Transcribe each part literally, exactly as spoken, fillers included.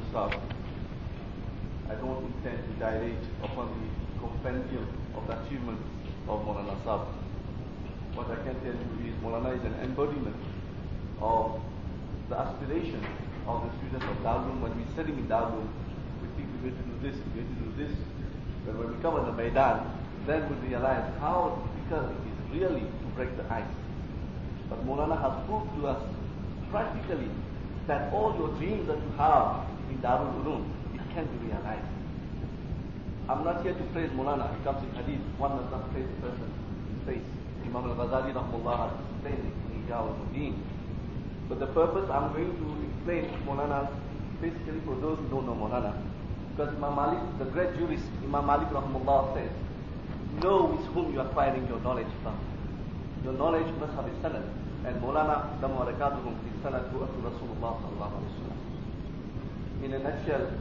Ustad. I don't intend to dilate upon the compendium of the achievements of Maulana Sahib. What I can tell you is Maulana is an embodiment of the aspiration of the students of Darul. When we're sitting in Darul, we think we're going to do this, we're going to do this. But when we come on the Maidan, then we realize how difficult it is really to break the ice. But Maulana has proved to us practically that all your dreams that you have in Darul Uloom, it can be realized. I'm not here to praise Maulana. It comes in Hadith. One does not praise a person in face. Imam al-Ghazali rahmullah has explained it in Ihya al-Muddin. But the purpose I'm going to explain Maulana basically for those who don't know Maulana. Because Imam Malik, the great jurist, Imam Malik rahmullah says, know with whom you are acquiring your knowledge from. Your knowledge must have a sanad. And Maulana, Dhamma Barakatuhum, is sanad to Rasulullah sallallahu alayhi wa sallam. In a nutshell,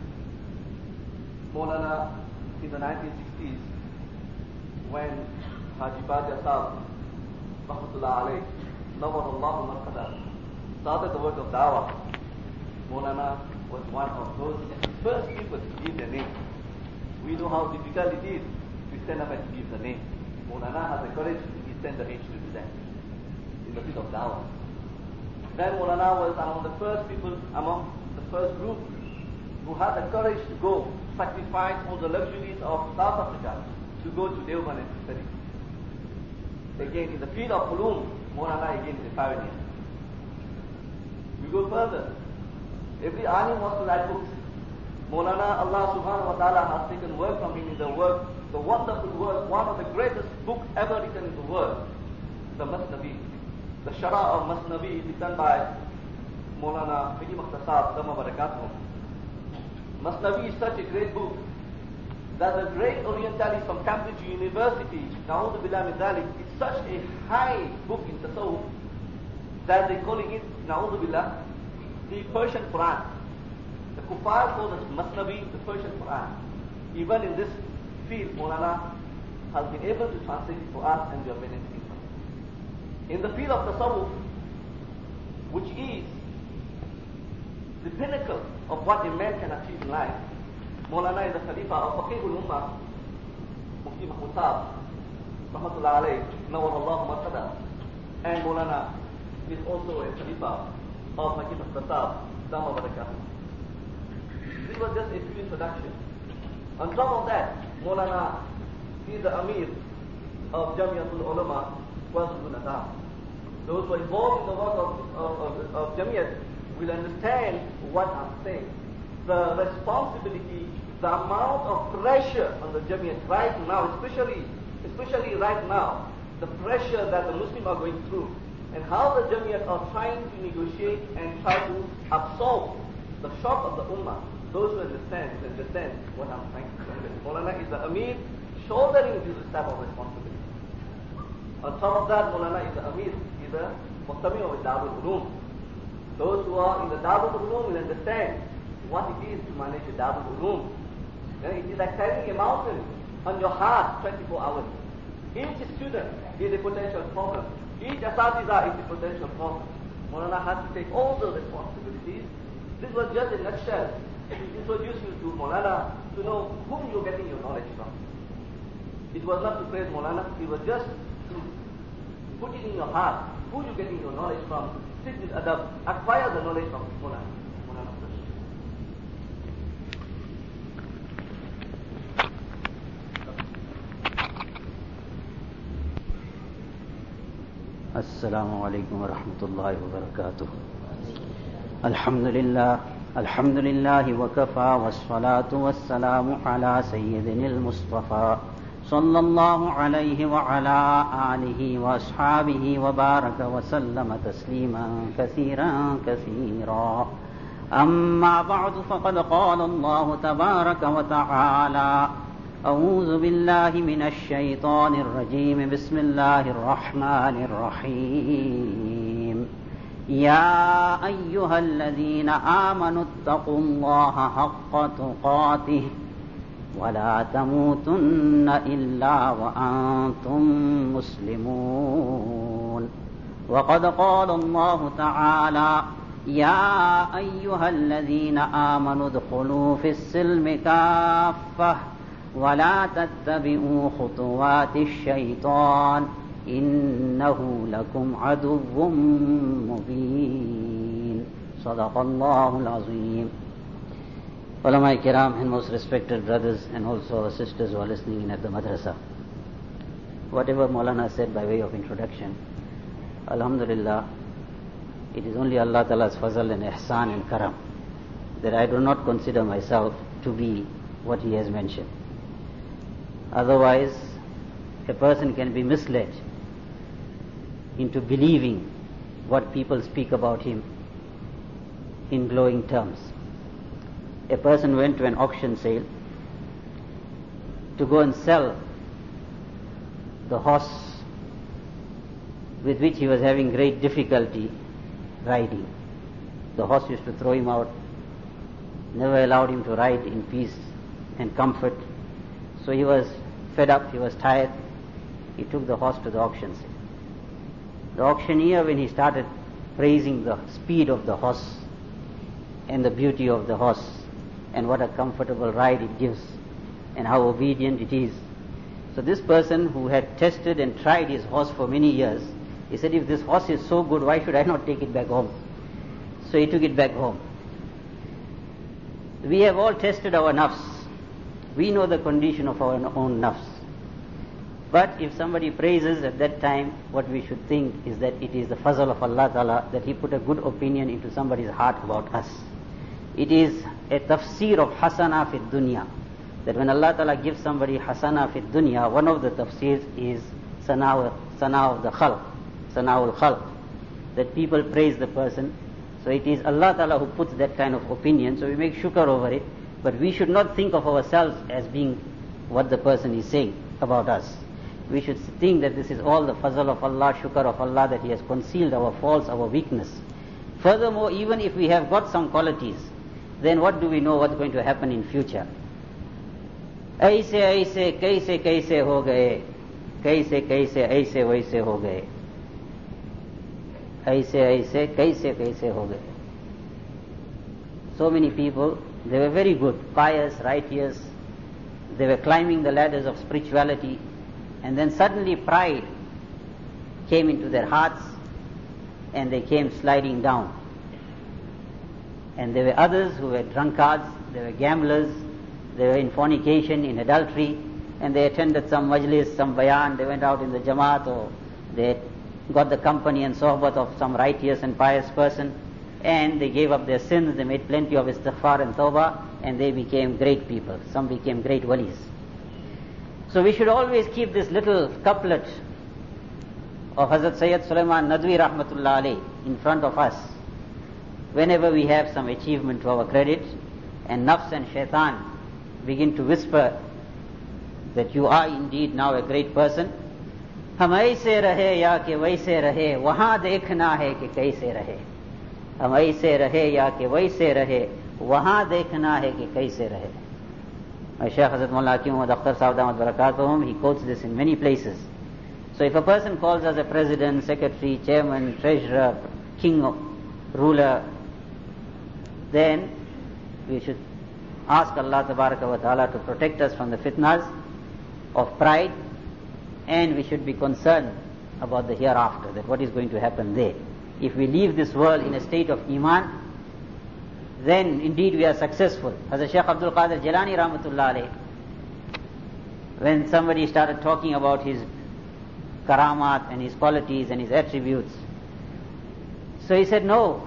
Maulana in the nineteen sixties, when Haji Baja Sahib, rahmatullah alayh, Nawar Allahu Marqada, started the work of Dawah, Maulana was one of those first people to give the name. We know how difficult it is to stand up and to give the name. Maulana has the courage, he sent the age to do that in the field of Dawah. Then Maulana was among the first people, among the first group who had the courage to go sacrifice all the luxuries of South Africa to go to Deoband and to study. Again, in the field of Ulum, Maulana again is a pioneer. We go further. Every alim wants to write books. Maulana, Allah subhanahu wa ta'ala has taken work from him in the work, the wonderful work, one of the greatest books ever written in the world, the Masnavi. The Shara of Masnavi is written by Maulana Fidi Mukhtasar, Dhamma Barakatuhum. Masnavi is such a great book that the great Orientalist from Cambridge University, Na'udhu Billah min Dhalik, it's such a high book in Tasawwuf that they're calling it, Na'udhu Billah, the Persian Quran. The Kuffar call it Masnavi, the Persian Quran. Even in this field, Maulana has been able to translate it for us and we are benefiting from it. In the field of Tasawwuf, which is the pinnacle of what a man can achieve in life, Maulana is the Khalifa of Faqihul Ummah, Mufti Mahmud Sahib, Rahmatullah alayh, Nawar Allahu Marqada, and Maulana is also a Khalifa of Haji Mukhtasar, Dhamma Barakatuh. This was just a few introductions. On top of that, Maulana is the Amir of Jamiatul Ulama, Kwazulu Natal. Those who are involved in the work of, of, of, of Jamiat will understand what I'm saying. The responsibility, the amount of pressure on the Jamiat right now, especially, especially right now, the pressure that the Muslims are going through, and how the Jamiat are trying to negotiate and try to absorb the shock of the Ummah. Those who understand, will understand what I'm trying to say. Maulana is the Amir, shouldering this type of responsibility. On top of that, Maulana is the Amir, is the Muhtami of Darul Uloom. Those who are in the Darul Uloom will understand what it is to manage the Darul Uloom. It is like carrying a mountain on your heart twenty-four hours. Each student is a potential problem. Each asatiza is a potential problem. Maulana has to take all the responsibilities. This was just a nutshell to introduce you to Maulana, to know whom you're getting your knowledge from. It was not to praise Maulana, it was just to put it in your heart, who you're getting your knowledge from. Sit with adab, acquire the knowledge from Maulana. Maulana first. Assalamu alaikum wa rahmatullahi wa barakatuh. Alhamdulillah, alhamdulillahi wa kafa wa salatu wa salamu ala sayyidinil Mustafa sallallahu alayhi wa ala alihi wa ashabihi wa baraka wa sallama tasliman kathiran kathira. Amma ba'du faqad qala Allah tabaraka wa ta'ala أعوذ بالله من الشيطان الرجيم بسم الله الرحمن الرحيم يا أيها الذين آمنوا اتقوا الله حق تقاته ولا تموتن إلا وأنتم مسلمون وقد قال الله تعالى يا أيها الذين آمنوا ادخلوا في السلم كافة ولا تتبعوا خطوات الشيطان إنه لكم عدو مبين. صدق الله العظيم. Ulama Kiram and most respected brothers and also sisters who are listening in at the madrasa. Whatever Maulana said by way of introduction, Alhamdulillah, it is only Allah Ta'ala's fazal and ihsan and karam that I do not consider myself to be what he has mentioned. Otherwise, a person can be misled into believing what people speak about him in glowing terms. A person went to an auction sale to go and sell the horse with which he was having great difficulty riding. The horse used to throw him out, never allowed him to ride in peace and comfort. So he was fed up, he was tired. He took the horse to the auction sale. The auctioneer, when he started praising the speed of the horse and the beauty of the horse and what a comfortable ride it gives and how obedient it is. So this person who had tested and tried his horse for many years, he said, if this horse is so good, why should I not take it back home? So he took it back home. We have all tested our nafs. We know the condition of our own nafs. But if somebody praises at that time, what we should think is that it is the fazl of Allah Ta'ala that He put a good opinion into somebody's heart about us. It is a tafsir of hasana fi dunya. That when Allah Ta'ala gives somebody hasana fi dunya, one of the tafsirs is sana, sana of the khalq, sana'ul khalq, that people praise the person. So it is Allah Ta'ala who puts that kind of opinion, so we make shukr over it, but we should not think of ourselves as being what the person is saying about us. We should think that this is all the fazl of Allah, shukr of Allah, that He has concealed our faults, our weakness. Furthermore, even if we have got some qualities, then what do we know what's going to happen in future? Aise aise kaise kaise ho gaye, kaise kaise aise vaise ho gaye. Aise aise kaise kaise ho gaye. So many people, they were very good, pious, righteous, they were climbing the ladders of spirituality, and then suddenly pride came into their hearts and they came sliding down. And there were others who were drunkards, they were gamblers, they were in fornication, in adultery, and they attended some majlis, some bayan, they went out in the jamaat, or they got the company and sohbat of some righteous and pious person, and they gave up their sins, they made plenty of istighfar and tawbah, and they became great people. Some became great walis. So we should always keep this little couplet of Hazrat Sayyid Sulaiman Nadwi Rahmatullah Alayh in front of us whenever we have some achievement to our credit, and nafs and shaitan begin to whisper that you are indeed now a great person. Hum aise rahe ya ke waise rahe, wahan dekhna hai ki kaise rahe. Hum aise rahe ya ke waise rahe, wahan dekhna hai ki kaise rahe. My Shaykh Hazrat Mullah Hakim Muhammad Akhtar Sahib Damat Barakatuhum, he quotes this in many places. So if a person calls us a president, secretary, chairman, treasurer, king, ruler, then we should ask Allah Tabaraka wa Ta'ala to protect us from the fitnas of pride, and we should be concerned about the hereafter, that what is going to happen there. If we leave this world in a state of iman, then indeed we are successful. Hazrat Shaykh Abdul Qadir Jilani Rahmatullah Alayh, when somebody started talking about his karamat and his qualities and his attributes, so he said, no,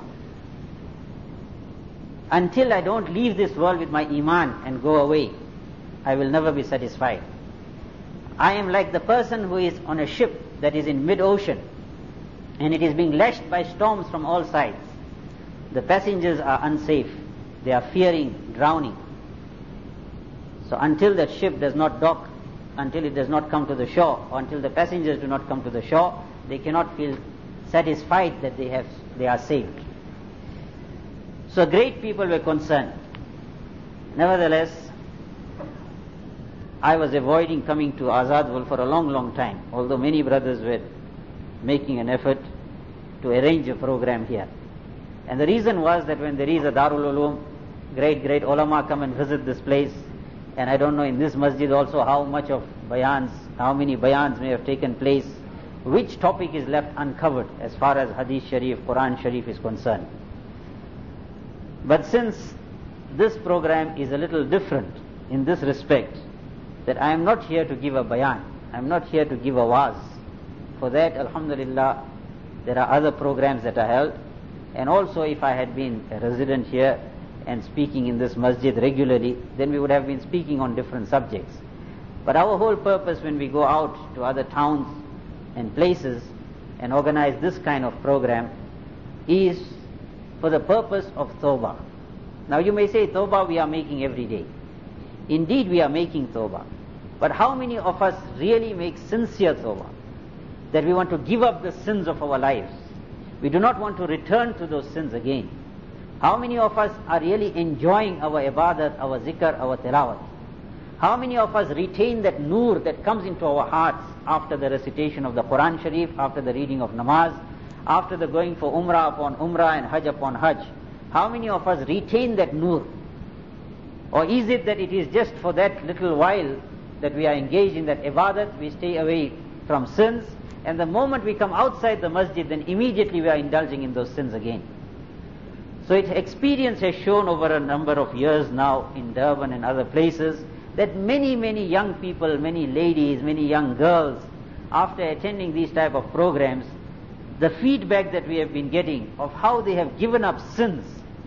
until I don't leave this world with my iman and go away, I will never be satisfied. I am like the person who is on a ship that is in mid-ocean and it is being lashed by storms from all sides. The passengers are unsafe. They are fearing drowning. So until that ship does not dock, until it does not come to the shore, or until the passengers do not come to the shore, they cannot feel satisfied that they have they are saved. So great people were concerned. Nevertheless, I was avoiding coming to Azadwal for a long, long time, although many brothers were making an effort to arrange a program here. And the reason was that when there is a Darul Uloom, great, great ulama come and visit this place. And I don't know in this masjid also how much of bayans, how many bayans may have taken place, which topic is left uncovered as far as Hadith Sharif, Quran Sharif is concerned. But since this program is a little different in this respect, that I am not here to give a bayan, I am not here to give a waz. For that, alhamdulillah, there are other programs that are held. And also if I had been a resident here and speaking in this masjid regularly, then we would have been speaking on different subjects. But our whole purpose when we go out to other towns and places and organize this kind of program is for the purpose of tawbah. Now you may say tawbah we are making every day. Indeed we are making tawbah. But how many of us really make sincere tawbah? That we want to give up the sins of our lives. We do not want to return to those sins again. How many of us are really enjoying our ibadat, our zikr, our tilawat? How many of us retain that nur that comes into our hearts after the recitation of the Quran Sharif, after the reading of namaz, after the going for umrah upon umrah and hajj upon hajj? How many of us retain that nur? Or is it that it is just for that little while that we are engaged in that ibadat, we stay away from sins, and the moment we come outside the masjid, then immediately we are indulging in those sins again. So its experience has shown over a number of years now in Durban and other places that many, many young people, many ladies, many young girls, after attending these type of programs, the feedback that we have been getting of how they have given up sins,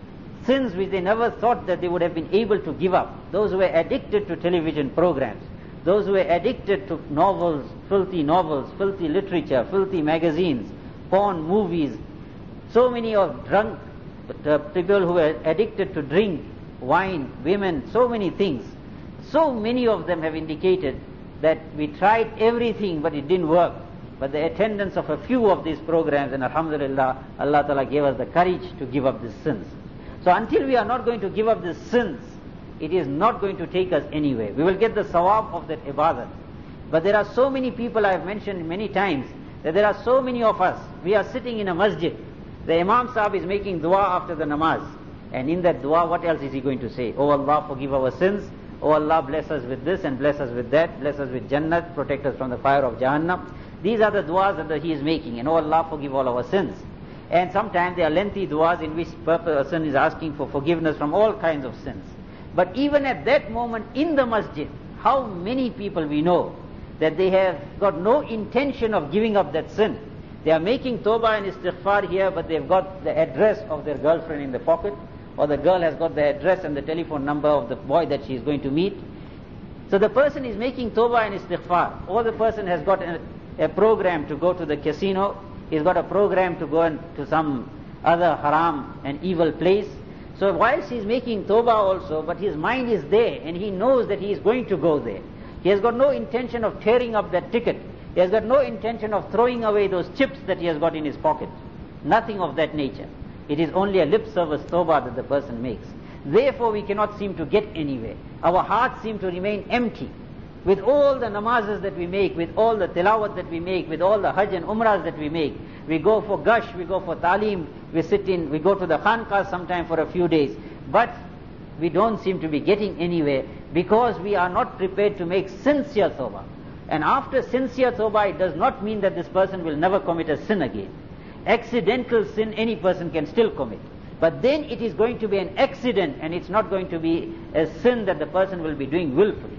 sins which they never thought that they would have been able to give up. Those who were addicted to television programs, those who were addicted to novels, filthy novels, filthy literature, filthy magazines, porn movies, so many of drunk uh, people who were addicted to drink, wine, women, so many things. So many of them have indicated that we tried everything but it didn't work. But the attendance of a few of these programs, and alhamdulillah, Allah Ta'ala gave us the courage to give up these sins. So until we are not going to give up these sins, it is not going to take us anywhere. We will get the sawab of that ibadat. But there are so many people, I have mentioned many times, that there are so many of us, we are sitting in a masjid, the Imam Sahib is making dua after the namaz, and in that dua, what else is he going to say? Oh Allah, forgive our sins. Oh Allah, bless us with this and bless us with that, bless us with Jannat, protect us from the fire of Jahannam. These are the duas that he is making, and oh Allah, forgive all our sins. And sometimes they are lengthy duas in which person is asking for forgiveness from all kinds of sins. But even at that moment in the masjid, how many people we know that they have got no intention of giving up that sin. They are making tawbah and istighfar here, but they've got the address of their girlfriend in the pocket, or the girl has got the address and the telephone number of the boy that she is going to meet. So the person is making tawbah and istighfar, or the person has got a, a program to go to the casino, he's got a program to go in, to some other haram and evil place. So whilst he's making tawbah also, but his mind is there and he knows that he is going to go there. He has got no intention of tearing up that ticket. He has got no intention of throwing away those chips that he has got in his pocket. Nothing of that nature. It is only a lip service tawbah that the person makes. Therefore we cannot seem to get anywhere. Our hearts seem to remain empty. With all the namazes that we make, with all the tilawat that we make, with all the hajj and umrahs that we make, we go for gush, we go for talim, we sit in, we go to the khanqah sometime for a few days. But we don't seem to be getting anywhere because we are not prepared to make sincere tawbah. And after sincere tawbah, it does not mean that this person will never commit a sin again. Accidental sin any person can still commit. But then it is going to be an accident and it's not going to be a sin that the person will be doing willfully.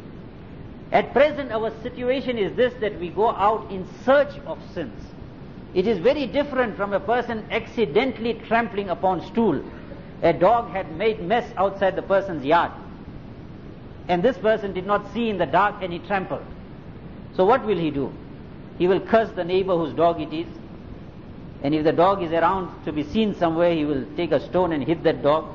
At present our situation is this, that we go out in search of sins. It is very different from a person accidentally trampling upon stool. A dog had made mess outside the person's yard, and this person did not see in the dark and he trampled. So what will he do? He will curse the neighbor whose dog it is, and if the dog is around to be seen somewhere, he will take a stone and hit that dog.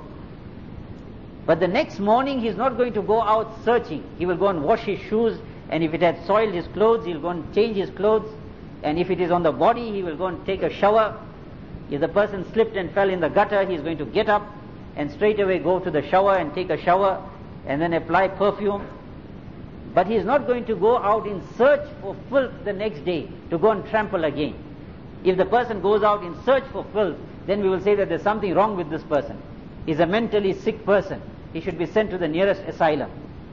But the next morning he is not going to go out searching. He will go and wash his shoes, and if it had soiled his clothes, he will go and change his clothes, and if it is on the body, he will go and take a shower. If the person slipped and fell in the gutter, he is going to get up and straight away go to the shower and take a shower and then apply perfume. But he is not going to go out in search for filth the next day to go and trample again. If the person goes out in search for filth, then we will say that there's something wrong with this person. He's a mentally sick person. He should be sent to the nearest asylum.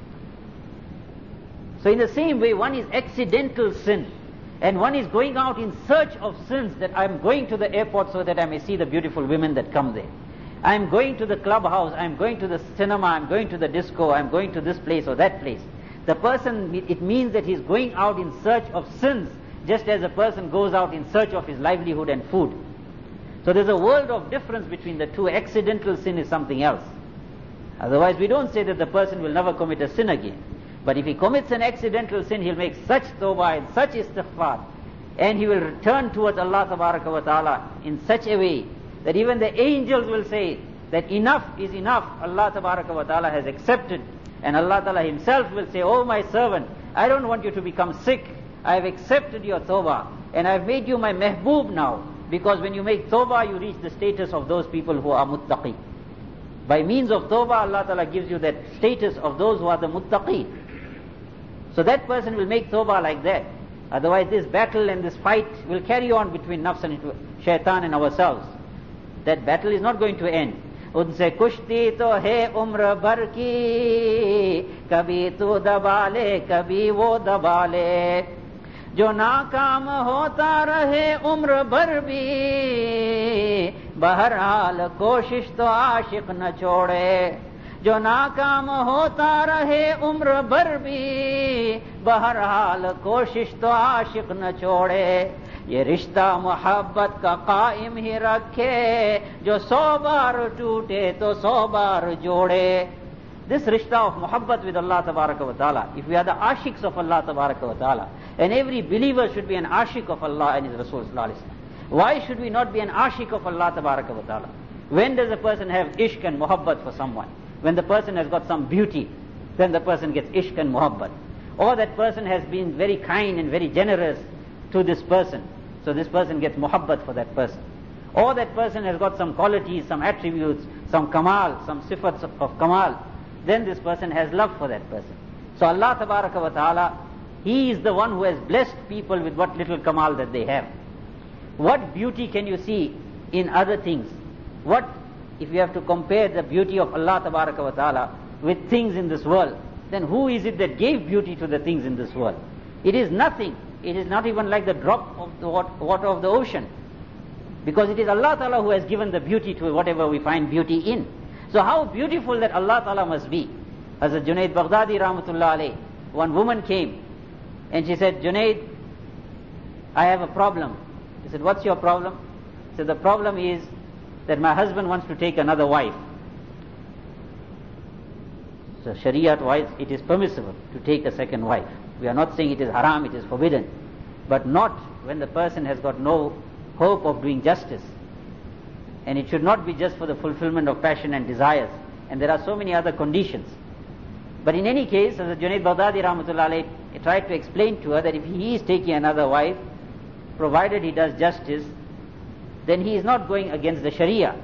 So in the same way, one is accidental sin, and one is going out in search of sins, that I'm going to the airport so that I may see the beautiful women that come there. I'm going to the clubhouse, I'm going to the cinema, I'm going to the disco, I'm going to this place or that place. The person, it means that he's going out in search of sins, just as a person goes out in search of his livelihood and food. So there's a world of difference between the two. Accidental sin is something else. Otherwise, we don't say that the person will never commit a sin again. But if he commits an accidental sin, he'll make such tawbah and such istighfar, and he will return towards Allah Tabaraka wa Ta'ala in such a way that even the angels will say that enough is enough. Allah Tabaraka wa Ta'ala has accepted, and Allah Ta'ala himself will say, oh my servant, I don't want you to become sick. I have accepted your tawbah, and I have made you my mehboob now, because when you make tawbah, you reach the status of those people who are muttaqi. By means of tawbah, Allah Ta'ala gives you that status of those who are the muttaqi. So that person will make tawbah like that. Otherwise this battle and this fight will carry on between nafs and shaitan and ourselves. That battle is not going to end. Unse kushti to hai umr bhar ki, kabhi tu daba le, kabhi wo daba le. Jo naakam hota rahe umr bhar bhi, bahar koshish to aashiq na chode. जो नाकाम होता रहे उम्र भर भी, बहरहाल कोशिश तो आशिक न छोड़े. ये रिश्ता मोहब्बत का कायम ही रखे, जो सौ बार टूटे तो सौ बार जोड़े. This rishta of muhabbat with Allah Tabaraka wa Ta'ala, if we are the ashiks of Allah Tabaraka wa Ta'ala, and every believer should be an ashik of Allah and His Rasul Sallallahu Alaihi Wasallam, why should we not be an ashik of Allah Tabaraka wa Ta'ala? When does a person have ishq and muhabbat for someone? When the person has got some beauty, then the person gets ishq and muhabbat. Or that person has been very kind and very generous to this person, so this person gets muhabbat for that person. Or that person has got some qualities, some attributes, some kamal, some sifats of, of kamal, then this person has love for that person. So Allah Tabaraka wa Ta'ala, He is the one who has blessed people with what little kamal that they have. What beauty can you see in other things? What If you have to compare the beauty of Allah Tabaraka wa Ta'ala with things in this world, then who is it that gave beauty to the things in this world? It is nothing. It is not even like the drop of the water of the ocean. Because it is Allah Ta'ala who has given the beauty to whatever we find beauty in. So how beautiful that Allah Ta'ala must be. As a Junaid Baghdadi Rahmatullah alayh, one woman came and she said, Junaid, I have a problem. He said, what's your problem? He said, the problem is that my husband wants to take another wife. So Sharia-wise, it is permissible to take a second wife. We are not saying it is haram, it is forbidden. But not when the person has got no hope of doing justice. And it should not be just for the fulfillment of passion and desires. And there are so many other conditions. But in any case, as Junaid Baghdadi Rahmatullah alayh tried to explain to her that if he is taking another wife, provided he does justice, then he is not going against the Sharia.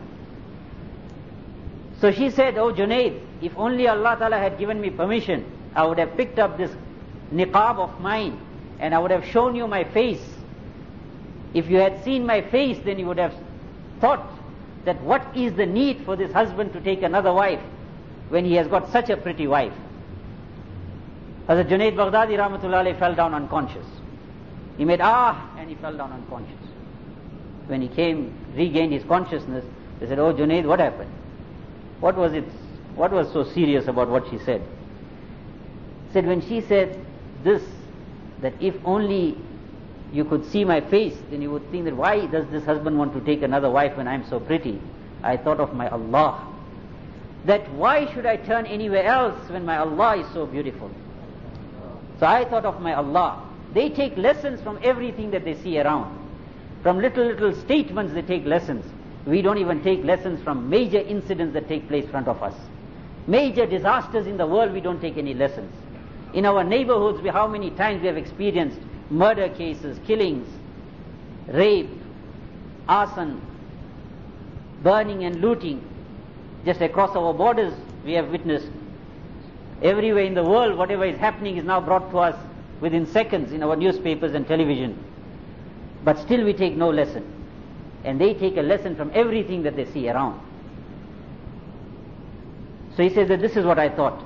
So she said, oh Junaid, if only Allah Ta'ala had given me permission, I would have picked up this niqab of mine and I would have shown you my face. If you had seen my face, then you would have thought that what is the need for this husband to take another wife when he has got such a pretty wife. As Junaid Baghdadi Rahmatullah alayh fell down unconscious. He made ah and he fell down unconscious. When he came, regained his consciousness, they said, oh Junaid, what happened? What was it? What was so serious about what she said? He said, when she said this, that if only you could see my face, then you would think that why does this husband want to take another wife when I'm so pretty? I thought of my Allah. That why should I turn anywhere else when my Allah is so beautiful? So I thought of my Allah. They take lessons from everything that they see around. From little, little statements they take lessons. We don't even take lessons from major incidents that take place in front of us. Major disasters in the world, we don't take any lessons. In our neighborhoods, we, how many times we have experienced murder cases, killings, rape, arson, burning and looting. Just across our borders, we have witnessed. Everywhere in the world, whatever is happening is now brought to us within seconds in our newspapers and television. But still we take no lesson. and they take a lesson from everything that they see around. So he says that this is what I thought.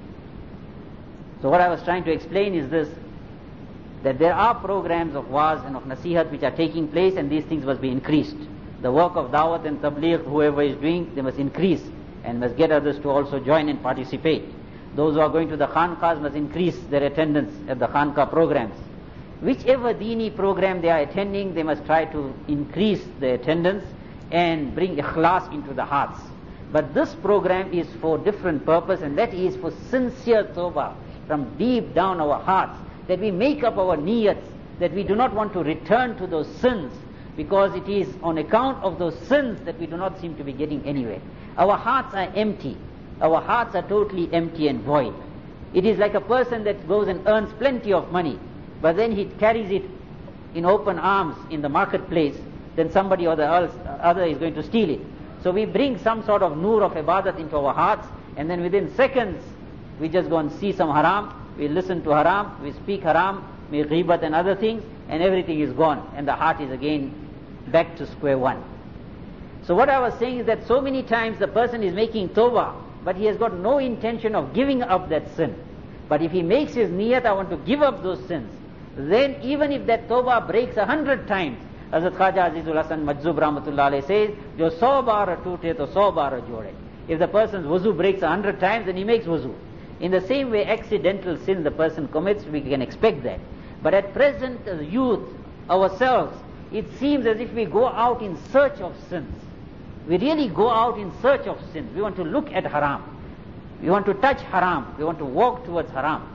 So what I was trying to explain is this, that there are programs of waz and of nasihat which are taking place, and these things must be increased. The work of dawat and tabligh, whoever is doing, they must increase and must get others to also join and participate. Those who are going to the khanqahs must increase their attendance at the khanqah programs. Whichever dini program they are attending, they must try to increase the attendance and bring ikhlas into the hearts. But this program is for different purpose, and that is for sincere tawbah from deep down our hearts, that we make up our niyats, that we do not want to return to those sins, because it is on account of those sins that we do not seem to be getting anywhere. Our hearts are empty. Our hearts are totally empty and void. It is like a person that goes and earns plenty of money, but then he carries it in open arms in the marketplace, then somebody or the other is going to steal it. So we bring some sort of nur of ibadat into our hearts, and then within seconds we just go and see some haram, we listen to haram, we speak haram, we ghibat and other things, and everything is gone, and the heart is again back to square one. So what I was saying is that so many times the person is making tawbah, but he has got no intention of giving up that sin. But if he makes his niyat, I want to give up those sins, then even if that tawbah breaks a hundred times, Hazrat Khaja Azizul Hasan Majzub Rahmatullah Alayhi says, Jo so baar toote to so baar jode. If the person's wuzu breaks a hundred times, then he makes wuzu. In the same way, accidental sin the person commits, we can expect that. But at present, as youth, ourselves, it seems as if we go out in search of sins. We really go out in search of sins. We want to look at haram. We want to touch haram. We want to walk towards haram.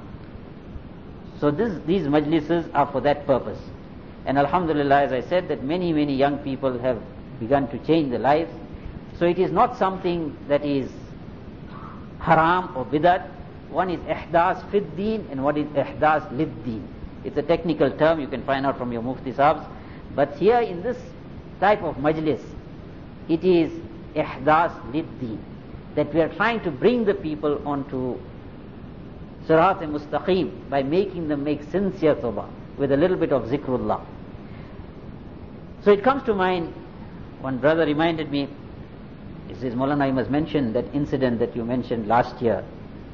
So this, these majlises are for that purpose. And alhamdulillah, as I said, that many, many young people have begun to change their lives. So it is not something that is haram or bidat. One is ihdas fid deen and one is ihdas lid deen. It's a technical term, you can find out from your mufti sahibs. But here in this type of majlis, it is ihdas lid deen, that we are trying to bring the people onto Sirat-e-Mustaqim by making them make sincere tawbah with a little bit of zikrullah. So it comes to mind, one brother reminded me, he says, Maulana, you must mention that incident that you mentioned last year.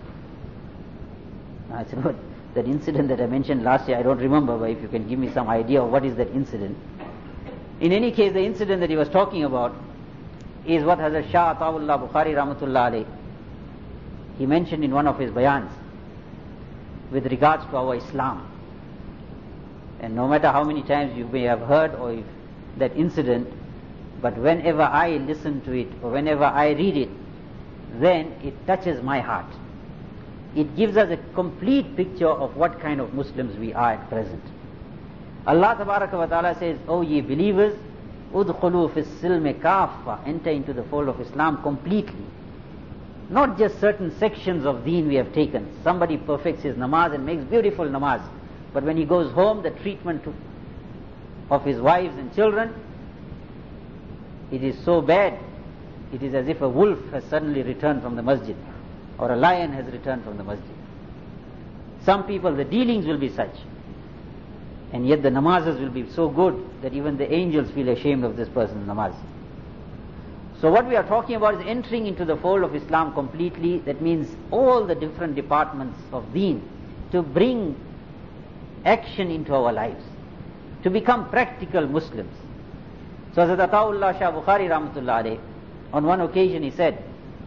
I said, what? That incident that I mentioned last year, I don't remember, but if you can give me some idea of what is that incident. In any case, the incident that he was talking about is what Hazrat Shah Ataullah Bukhari Rahmatullah Alayh, he mentioned in one of his bayans with regards to our Islam. And no matter how many times you may have heard or if that incident, but whenever I listen to it or whenever I read it, then it touches my heart. It gives us a complete picture of what kind of Muslims we are at present. Allah Tabaraka wa Ta'ala says, O ye believers, udkhulu fis silmi kaffa, enter into the fold of Islam completely. Not just certain sections of deen we have taken. Somebody perfects his namaz and makes beautiful namaz, but when he goes home, the treatment to, of his wives and children, it is so bad, it is as if a wolf has suddenly returned from the masjid, or a lion has returned from the masjid. Some people, the dealings will be such, and yet the namazes will be so good that even the angels feel ashamed of this person's namaz. So what we are talking about is entering into the fold of Islam completely. That means all the different departments of deen, to bring action into our lives, to become practical Muslims. So Hazrat Ataullah Shah Bukhari Rahmatullah Alayh, on one occasion he said,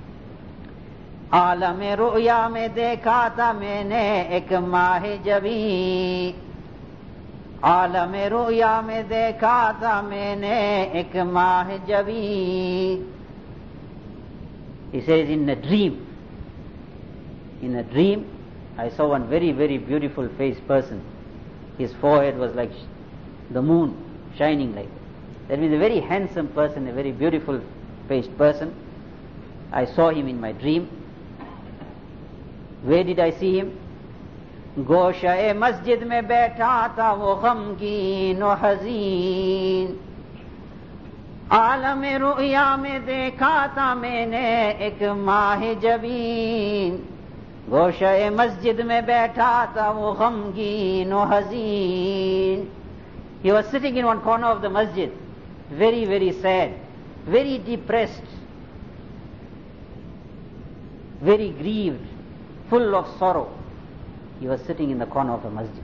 Aalame ru'ya mein dekha tha maine ek maahe jabi, Aalame ru'ya mein dekha tha maine ek maahe jabi. He says, in a dream, in a dream, I saw one very, very beautiful faced person. His forehead was like the moon, shining like that. That means a very handsome person, a very beautiful faced person. I saw him in my dream. Where did I see him? Gosha-e masjid mein baitha tha wo ghamgeen o hazeen, aalam-e ru'ya mein dekha tha maine ek maahe jabeen, Gosha-e masjid mein baitha tha wo ghamgeen o hazeen. He was sitting in one corner of the masjid, very, very sad, very depressed, very grieved, full of sorrow. He was sitting in the corner of the masjid.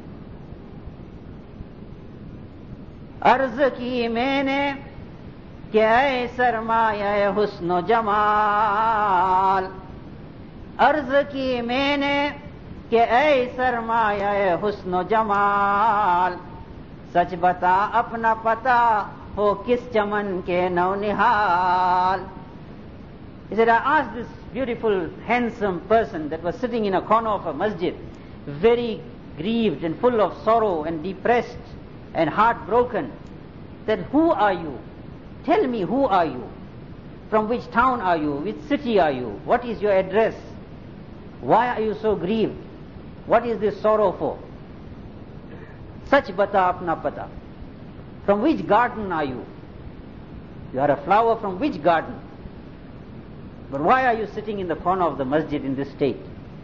अर्ज की मैंने कि ऐ सरमाया हुस्न जमाल, अर्ज की मैंने कि ऐ सरमाया हुस्न जमाल, सच बता अपना पता हो किस चमन के नौनिहाल. He said, I asked this beautiful, handsome person that was sitting in a corner of a masjid, very grieved and full of sorrow and depressed and heartbroken, that who are you? Tell me, who are you? From which town are you? Which city are you? What is your address? Why are you so grieved? What is this sorrow for? Sach bata apna pata. From which garden are you? You are a flower from which garden? But why are you sitting in the corner of the masjid in this state?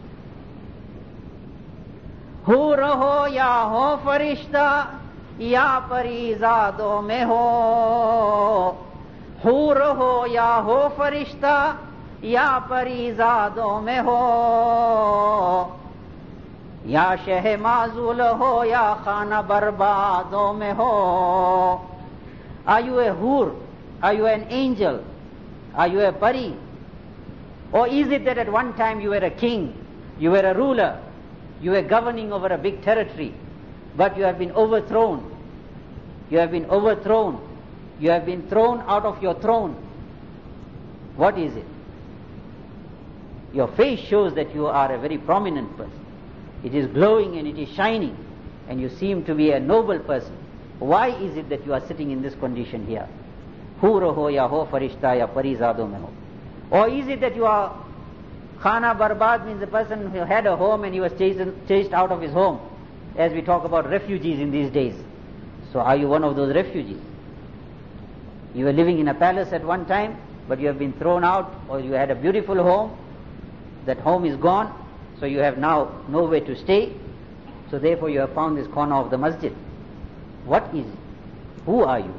Ho raho ya ho farishta, या परीज़ादों में हो, हूर हो या हो फरिश्ता, या परीज़ादों में हो, या शह माज़ूल हो या खाना बर्बादों में हो. Are you a hur? Are you an angel? Are you a pari? Or is it that at one time you were a king, you were a ruler, you were governing over a big territory, but you have been overthrown. You have been overthrown. You have been thrown out of your throne. What is it? Your face shows that you are a very prominent person. It is glowing and it is shining, and you seem to be a noble person. Why is it that you are sitting in this condition here? Hur ho ya ho farishta ya parizado mein ho. Or is it that you are khana barbad, means a person who had a home and he was chased, chased out of his home, as we talk about refugees in these days. So are you one of those refugees? You were living in a palace at one time, but you have been thrown out, or you had a beautiful home, that home is gone, so you have now nowhere to stay, so therefore you have found this corner of the masjid. What is it? Who are you?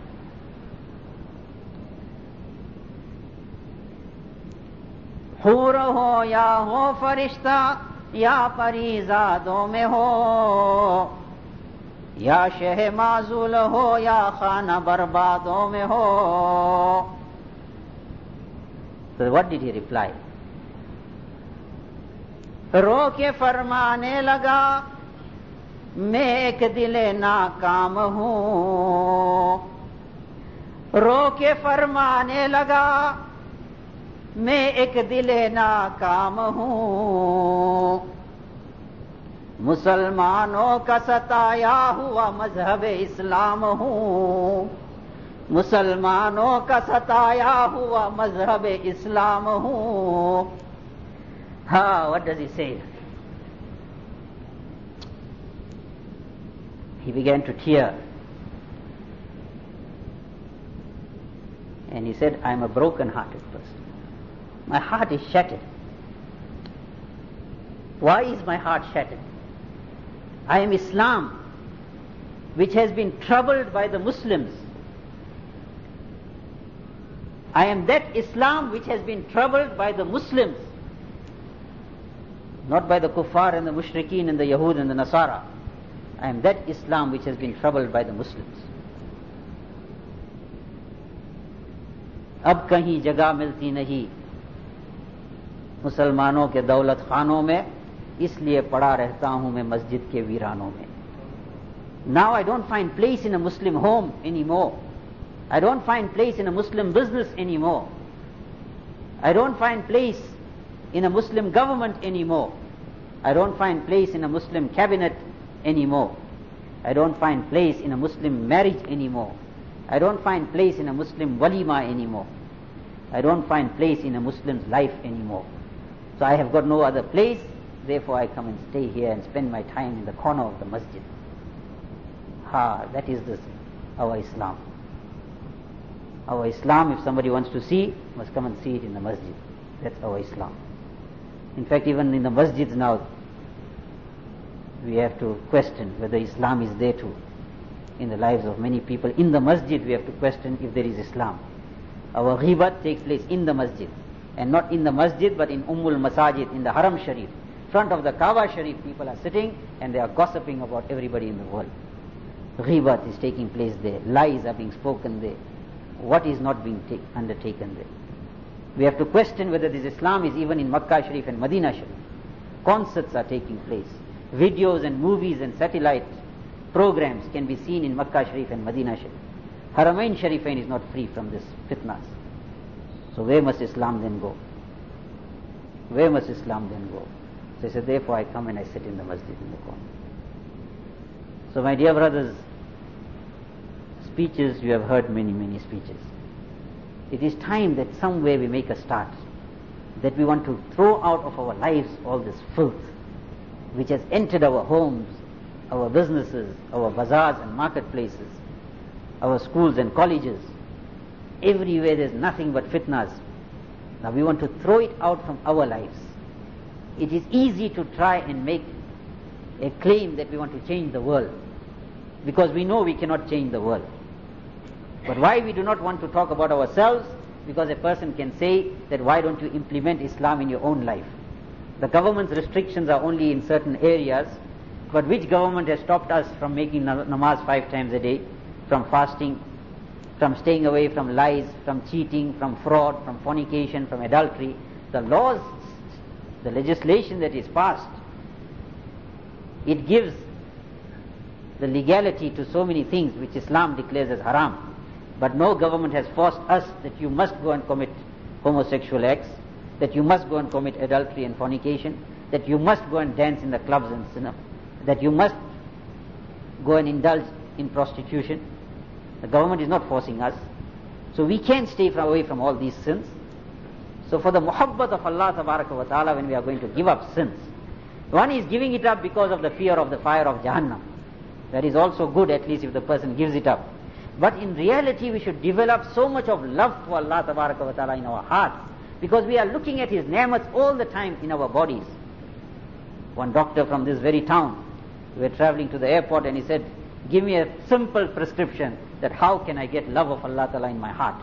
हूर हो या हो फरिश्ता, या परीज़ादों में हो, या शह माज़ूल हो या खाना बर्बादों में हो. So what did he reply? रो के फरमाने लगा, मैं एक दिले नाकाम हूँ. रो के फरमाने लगा, मैं एक दिले नाकाम हूँ. मुसलमानों का सताया हुआ मजहब इस्लाम हूँ. मुसलमानों का सताया हुआ मजहब इस्लाम हूँ. हाँ, what does he say? He began to tear. And he said, I am a broken-hearted person. My heart is shattered. Why is my heart shattered? I am Islam, which has been troubled by the Muslims. I am that Islam which has been troubled by the Muslims, not by the kuffar and the mushrikeen and the Yahud and the Nasara. I am that Islam which has been troubled by the Muslims. अब कहीं जगह मिलती नहीं मुसलमानों के दौलत खानों में, इसलिए पड़ा रहता हूं मैं मस्जिद के वीरानों में. Now I don't find place in a Muslim home anymore. I don't find place in a Muslim business anymore. I don't find place in a Muslim government anymore. I don't find place in a Muslim cabinet anymore. I don't find place in a Muslim marriage anymore. I don't find place in a Muslim walima anymore. I don't find place in a Muslim's life anymore. So I have got no other place, therefore I come and stay here and spend my time in the corner of the masjid. Ha, that is this, our Islam. Our Islam, if somebody wants to see, must come and see it in the masjid. That's our Islam. In fact, even in the masjids now, we have to question whether Islam is there too. in the lives of many people. In the masjid we have to question if there is Islam. Our ghibat takes place in the masjid, and not in the masjid but in Ummul Masajid, in the Haram Sharif. Front of the Kaaba Sharif, people are sitting and they are gossiping about everybody in the world. Ghibat is taking place there. Lies are being spoken there. What is not being take, undertaken there? We have to question whether this Islam is even in Makkah Sharif and Medina Sharif. Concerts are taking place. Videos and movies and satellite programs can be seen in Makkah Sharif and Medina Sharif. Haramain Sharifain is not free from this fitnas. So where must Islam then go? Where must Islam then go? So he said, therefore I come and I sit in the masjid in the corner. So my dear brothers, speeches, you have heard many, many speeches. It is time that somewhere we make a start, that we want to throw out of our lives all this filth which has entered our homes, our businesses, our bazaars and marketplaces, our schools and colleges. Everywhere there's nothing but fitnas. Now we want to throw it out from our lives. It is easy to try and make a claim that we want to change the world, because we know we cannot change the world. But why we do not want to talk about ourselves? Because a person can say that why don't you implement Islam in your own life? The government's restrictions are only in certain areas, but which government has stopped us from making namaz five times a day, from fasting, from staying away from lies, from cheating, from fraud, from fornication, from adultery? The laws, the legislation that is passed, it gives the legality to so many things which Islam declares as haram. But no government has forced us that you must go and commit homosexual acts, that you must go and commit adultery and fornication, that you must go and dance in the clubs and cinema, that you must go and indulge in prostitution. The government is not forcing us. So we can stay away from all these sins. So for the muhabbat of Allah tabaraka wa ta'ala, when we are going to give up sins, one is giving it up because of the fear of the fire of Jahannam. That is also good, at least if the person gives it up. But in reality we should develop so much of love to Allah tabaraka wa ta'ala in our hearts, because we are looking at His ni'mats all the time in our bodies. One doctor from this very town, we were traveling to the airport and he said, give me a simple prescription that how can I get love of Allah ta'ala in my heart.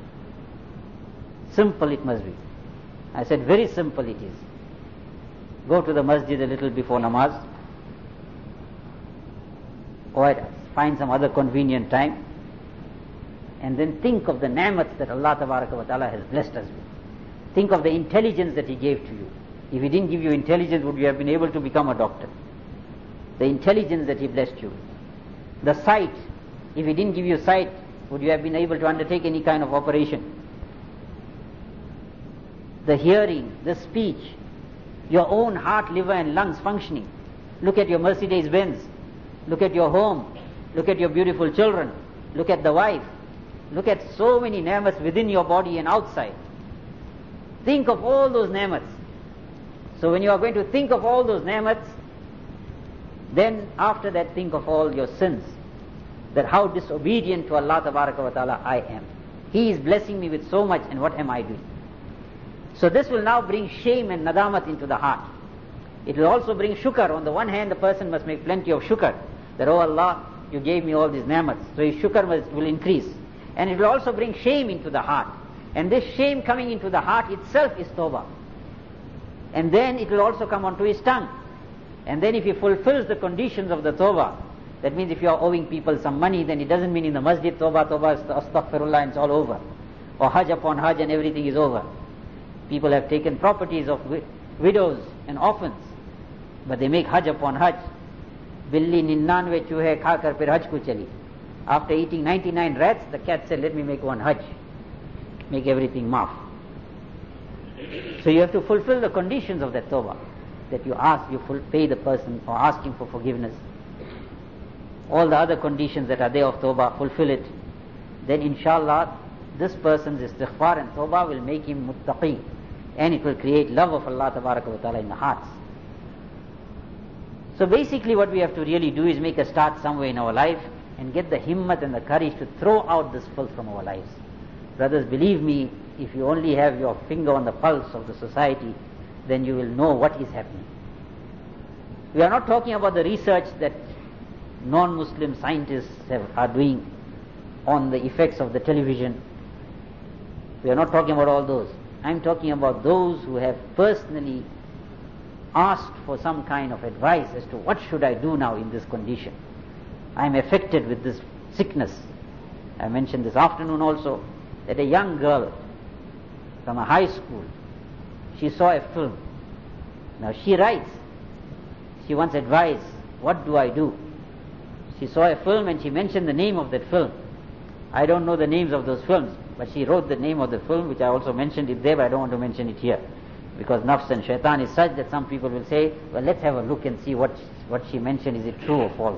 Simple it must be. I said, very simple it is. Go to the masjid a little before namaz, or find some other convenient time, and then think of the ni'mats that Allah tabaraka wa ta'ala has blessed us with. Think of the intelligence that He gave to you. If He didn't give you intelligence, would you have been able to become a doctor? The intelligence that He blessed you with. The sight, if He didn't give you sight, would you have been able to undertake any kind of operation? The hearing, the speech, your own heart, liver and lungs functioning. Look at your Mercedes Benz. Look at your home. Look at your beautiful children. Look at the wife. Look at so many ni'mats within your body and outside. Think of all those ni'mats. So when you are going to think of all those ni'mats, then after that think of all your sins. That how disobedient to Allah tabaraka wa ta'ala I am. He is blessing me with so much, and what am I doing? So this will now bring shame and nadamat into the heart. It will also bring shukr. On the one hand, the person must make plenty of shukr. That, oh Allah, you gave me all these ni'mats. So his shukr must, will increase. And it will also bring shame into the heart. And this shame coming into the heart itself is tawbah. And then it will also come onto his tongue. And then if he fulfills the conditions of the tawbah, that means if you are owing people some money, then it doesn't mean in the masjid tawbah, tawbah, astaghfirullah, and it's all over. Or hajj upon hajj and everything is over. People have taken properties of wi- widows and orphans, but they make hajj upon hajj. Billi ninanve chuhe khakar fir hajj ko chali. After eating ninety-nine rats, the cat said, let me make one hajj. Make everything maaf. So you have to fulfill the conditions of that tawbah. That you ask, you full, pay the person or ask him for forgiveness. All the other conditions that are there of tawbah, fulfill it. Then inshallah, this person's istighfar and tawbah will make him muttaqi. And it will create love of Allah tabaraka wa ta'ala in the hearts. So basically what we have to really do is make a start somewhere in our life and get the himmat and the courage to throw out this filth from our lives. Brothers, believe me, if you only have your finger on the pulse of the society, then you will know what is happening. We are not talking about the research that non-Muslim scientists have, are doing on the effects of the television. We are not talking about all those. I am talking about those who have personally asked for some kind of advice as to what should I do now in this condition. I am affected with this sickness. I mentioned this afternoon also that a young girl from a high school, she saw a film. Now she writes, she wants advice, what do I do? She saw a film and she mentioned the name of that film. I don't know the names of those films, but she wrote the name of the film, which I also mentioned it there, but I don't want to mention it here. Because nafs and shaitan is such that some people will say, well, let's have a look and see what, what she mentioned, is it true or false?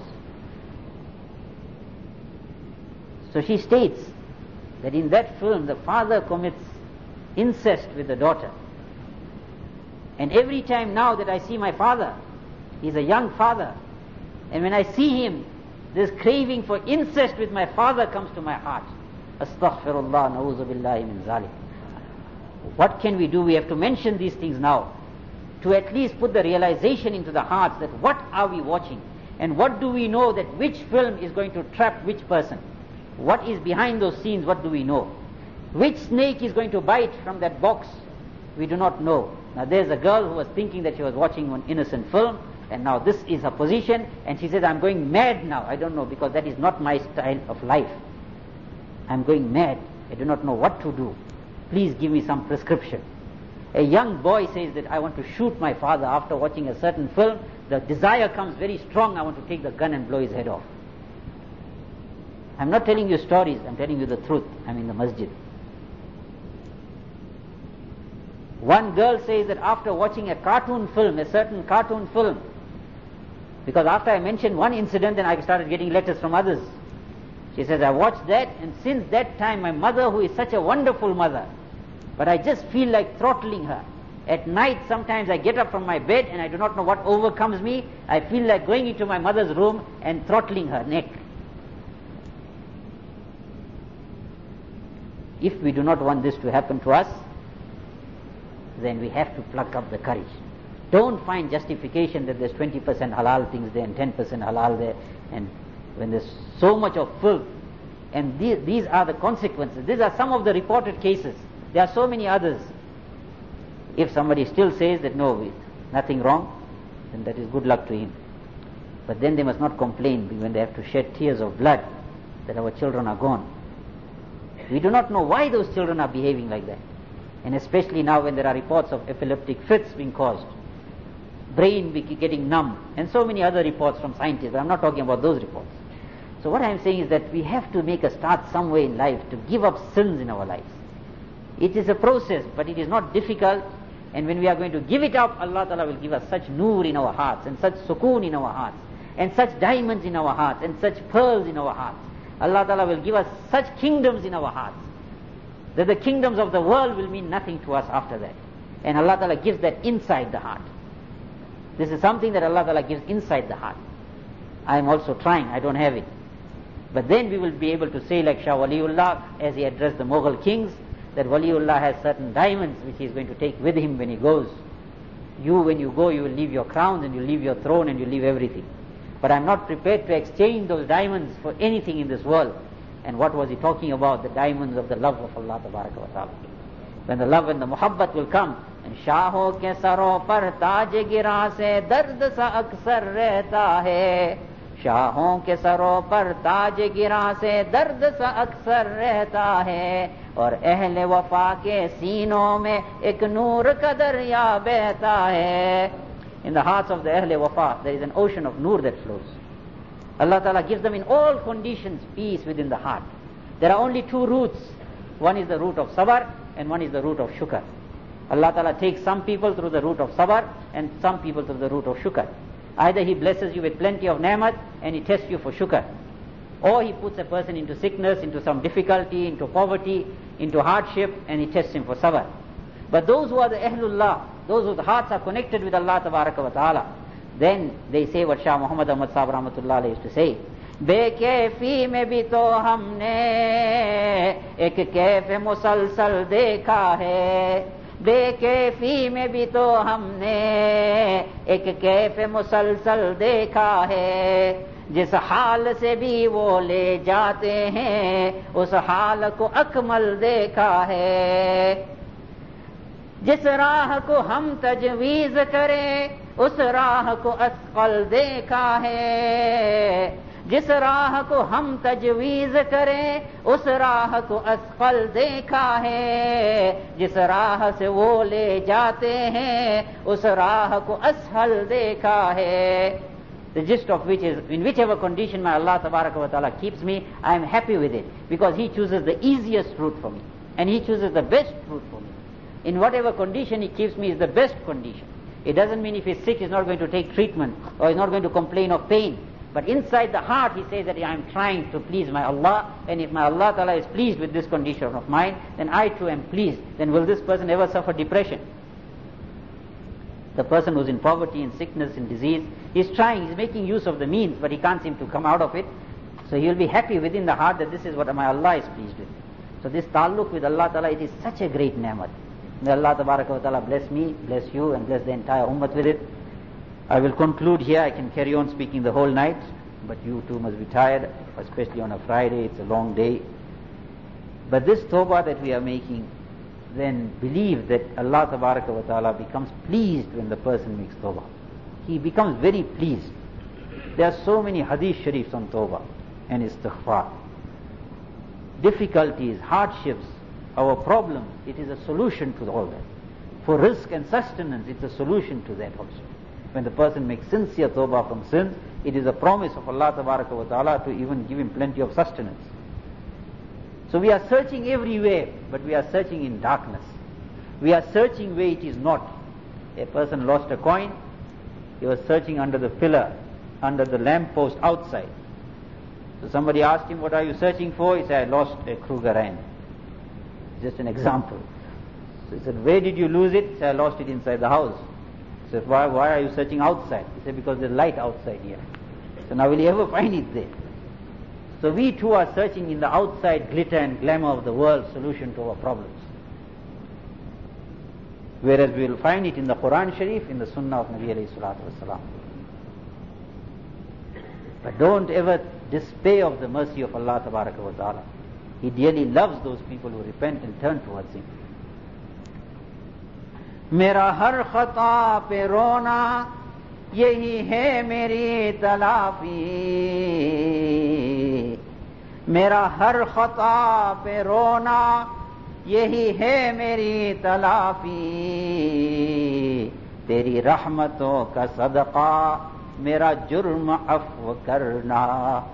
So she states that in that film the father commits incest with the daughter. And every time now that I see my father, he's a young father, and when I see him, this craving for incest with my father comes to my heart. Astaghfirullah, na'udhu billahi min zalik. What can we do? We have to mention these things now, to at least put the realization into the hearts that what are we watching, and what do we know that which film is going to trap which person? What is behind those scenes? What do we know? Which snake is going to bite from that box? We do not know. Now there's a girl who was thinking that she was watching an innocent film, and now this is her position, and she says, I'm going mad now. I don't know, because that is not my style of life. I'm going mad. I do not know what to do. Please give me some prescription. A young boy says that I want to shoot my father after watching a certain film. The desire comes very strong. I want to take the gun and blow his head off. I'm not telling you stories. I'm telling you the truth. I'm in the masjid. One girl says that after watching a cartoon film, a certain cartoon film, because after I mentioned one incident, then I started getting letters from others. She says, I watched that, and since that time my mother, who is such a wonderful mother, but I just feel like throttling her. At night sometimes I get up from my bed and I do not know what overcomes me. I feel like going into my mother's room and throttling her neck. If we do not want this to happen to us, then we have to pluck up the courage. Don't find justification that there's twenty percent halal things there and ten percent halal there, and when there's so much of filth. And these, these are the consequences. These are some of the reported cases. There are so many others. If somebody still says that no, nothing wrong, then that is good luck to him. But then they must not complain when they have to shed tears of blood that our children are gone. We do not know why those children are behaving like that. And especially now when there are reports of epileptic fits being caused, brain getting numb, and so many other reports from scientists. But I'm not talking about those reports. So what I'm saying is that we have to make a start somewhere in life to give up sins in our lives. It is a process, but it is not difficult. And when we are going to give it up, Allah Ta'ala will give us such noor in our hearts, and such sukoon in our hearts, and such diamonds in our hearts, and such pearls in our hearts. Allah Ta'ala will give us such kingdoms in our hearts, that the kingdoms of the world will mean nothing to us after that. And Allah Ta'ala gives that inside the heart. This is something that Allah Ta'ala gives inside the heart. I am also trying, I don't have it. But then we will be able to say like Shah Waliullah, as he addressed the Mughal kings, that Waliullah has certain diamonds which he is going to take with him when he goes. You, when you go, you will leave your crowns and you leave your throne and you leave everything. But I am not prepared to exchange those diamonds for anything in this world. And what was he talking about? The diamonds of the love of Allah Tabaraka wa Ta'ala. When the love and the muhabbat will come, and Shaho ke saro par taaj gira se dard sa aksar rehta hai. Shahon ke saro par taaj gira se dard sa aksar rehta hai. Aur ahle wafa ke seenon mein ek noor ka darya behta hai. In the hearts of the ahle wafa, there is an ocean of noor that flows. Allah Ta'ala gives them in all conditions peace within the heart. There are only two routes. One is the route of sabr and one is the route of shukr. Allah Ta'ala takes some people through the route of sabr and some people through the route of shukr. Either He blesses you with plenty of ni'mat and He tests you for shukr, or He puts a person into sickness, into some difficulty, into poverty, into hardship, and He tests him for sabr. But those who are the Ahlullah, those whose hearts are connected with Allah Tabaraka wa Ta'ala, then they say what Shah Muhammad Ahmad Sahib Rahmatullah Alayhi used to say, बेकैफी में भी तो हमने एक कैफ मुसलसल देखा है, बेकैफी में भी तो हमने एक कैफ मुसलसल देखा है, जिस हाल से भी वो ले जाते हैं उस हाल को अकमल देखा है। जिस राह को हम तजवीज करें उस राह को अस्कल देखा है। जिस राह को हम तजवीज करें उस राह को अस्कल देखा है। जिस राह से वो ले जाते हैं उस राह को असहल देखा है। The gist of which is, in whichever condition my Allah Tabaraka wa Ta'ala keeps me, I am happy with it, because He chooses the easiest route for me, and He chooses the best route for me. In whatever condition He keeps me is the best condition. It doesn't mean if he's sick he's not going to take treatment, or he's not going to complain of pain. But inside the heart he says that I am trying to please my Allah, and if my Allah Ta'ala is pleased with this condition of mine, then I too am pleased. Then will this person ever suffer depression? The person who's in poverty, in sickness, in disease, he's trying, he's making use of the means, but he can't seem to come out of it. So he will be happy within the heart that this is what my Allah is pleased with. So this ta'alluq with Allah Ta'ala, it is such a great ni'mat. May Allah Tabaraka wa Ta'ala bless me, bless you, and bless the entire ummah with it. I will conclude here. I can carry on speaking the whole night, but you too must be tired, especially on a Friday. It's a long day. But this tawbah that we are making, then believe that Allah Tabaraka wa Ta'ala becomes pleased when the person makes tawbah. He becomes very pleased. There are so many hadith sharifs on tawbah and istighfar. Difficulties, hardships, our problems, it is a solution to all that. For risk and sustenance, it's a solution to that also. When the person makes sincere tawbah from sins, it is a promise of Allah Tabaraka wa Ta'ala to even give him plenty of sustenance. So we are searching everywhere, but we are searching in darkness. We are searching where it is not. A person lost a coin, he was searching under the pillar, under the lamp post outside. So somebody asked him, what are you searching for? He said, I lost a Krugerrand. Just an example. So he said, where did you lose it? He said, I lost it inside the house. He said, why, why are you searching outside? He said, because there's light outside here. So now will you ever find it there? So we too are searching in the outside glitter and glamour of the world solution to our problems. Whereas we will find it in the Quran Sharif, in the Sunnah of Nabi alayhi salatu wasalam. But don't ever despair of the mercy of Allah Tabaraka wa Ta'ala. He dearly loves those people who repent and turn towards Him. मेरा हर खता पे रोना यही है मेरी तलाफी। मेरा हर खता पे रोना यही है मेरी तलाफी। तेरी रहमतों का सदका मेरा जुर्म अफ़्व करना।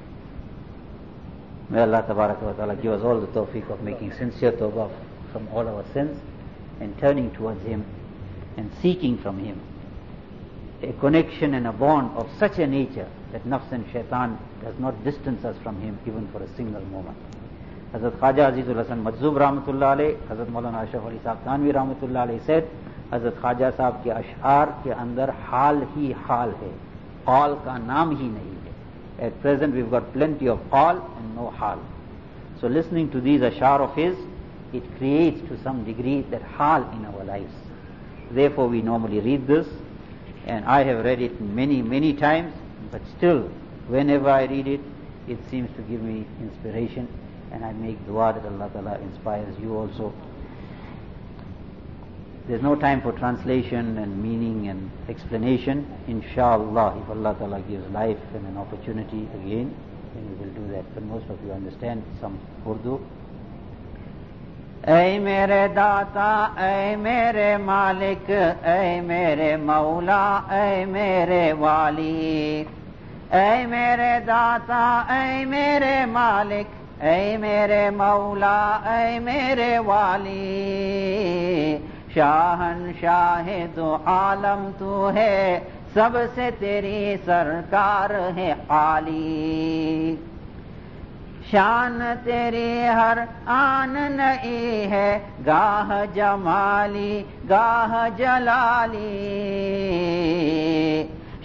May Allah Tabaraka wa Ta'ala give us all the tawfiq of making sincere tawbah from all our sins and turning towards Him and seeking from Him a connection and a bond of such a nature that nafs and shaitan does not distance us from Him even for a single moment. Hazrat Khwaja Azizul Hasan Majzub Rahmatullah alayh, Hazrat Maulana Ashraf Ali Sahab Thanvi Rahmatullah alayh said, Hazrat Khwaja Sahab ke ash'ar ke andar hal hi hal hai, qal ka naam hi nahi hai. At present we've got plenty of qal and no hal. So listening to these ash'ar of his, it creates to some degree that hal in our lives. Therefore we normally read this, and I have read it many, many times, but still, whenever I read it, it seems to give me inspiration, and I make dua that Allah Ta'ala inspires you also. There's no time for translation and meaning and explanation. Inshallah, if Allah Ta'ala gives life and an opportunity again, then we will do that. But most of you understand some Urdu. ऐ मेरे दाता, ऐ मेरे मालिक, ऐ मेरे मौला, ऐ मेरे वाली। ऐ मेरे दाता, ऐ मेरे मालिक, ऐ मेरे मौला, ऐ मेरे वाली। शाहनशाह दो आलम तू है, सबसे तेरी सरकार है आली। शान तेरी हर आन नई है, गाह जमाली गाह जलाली।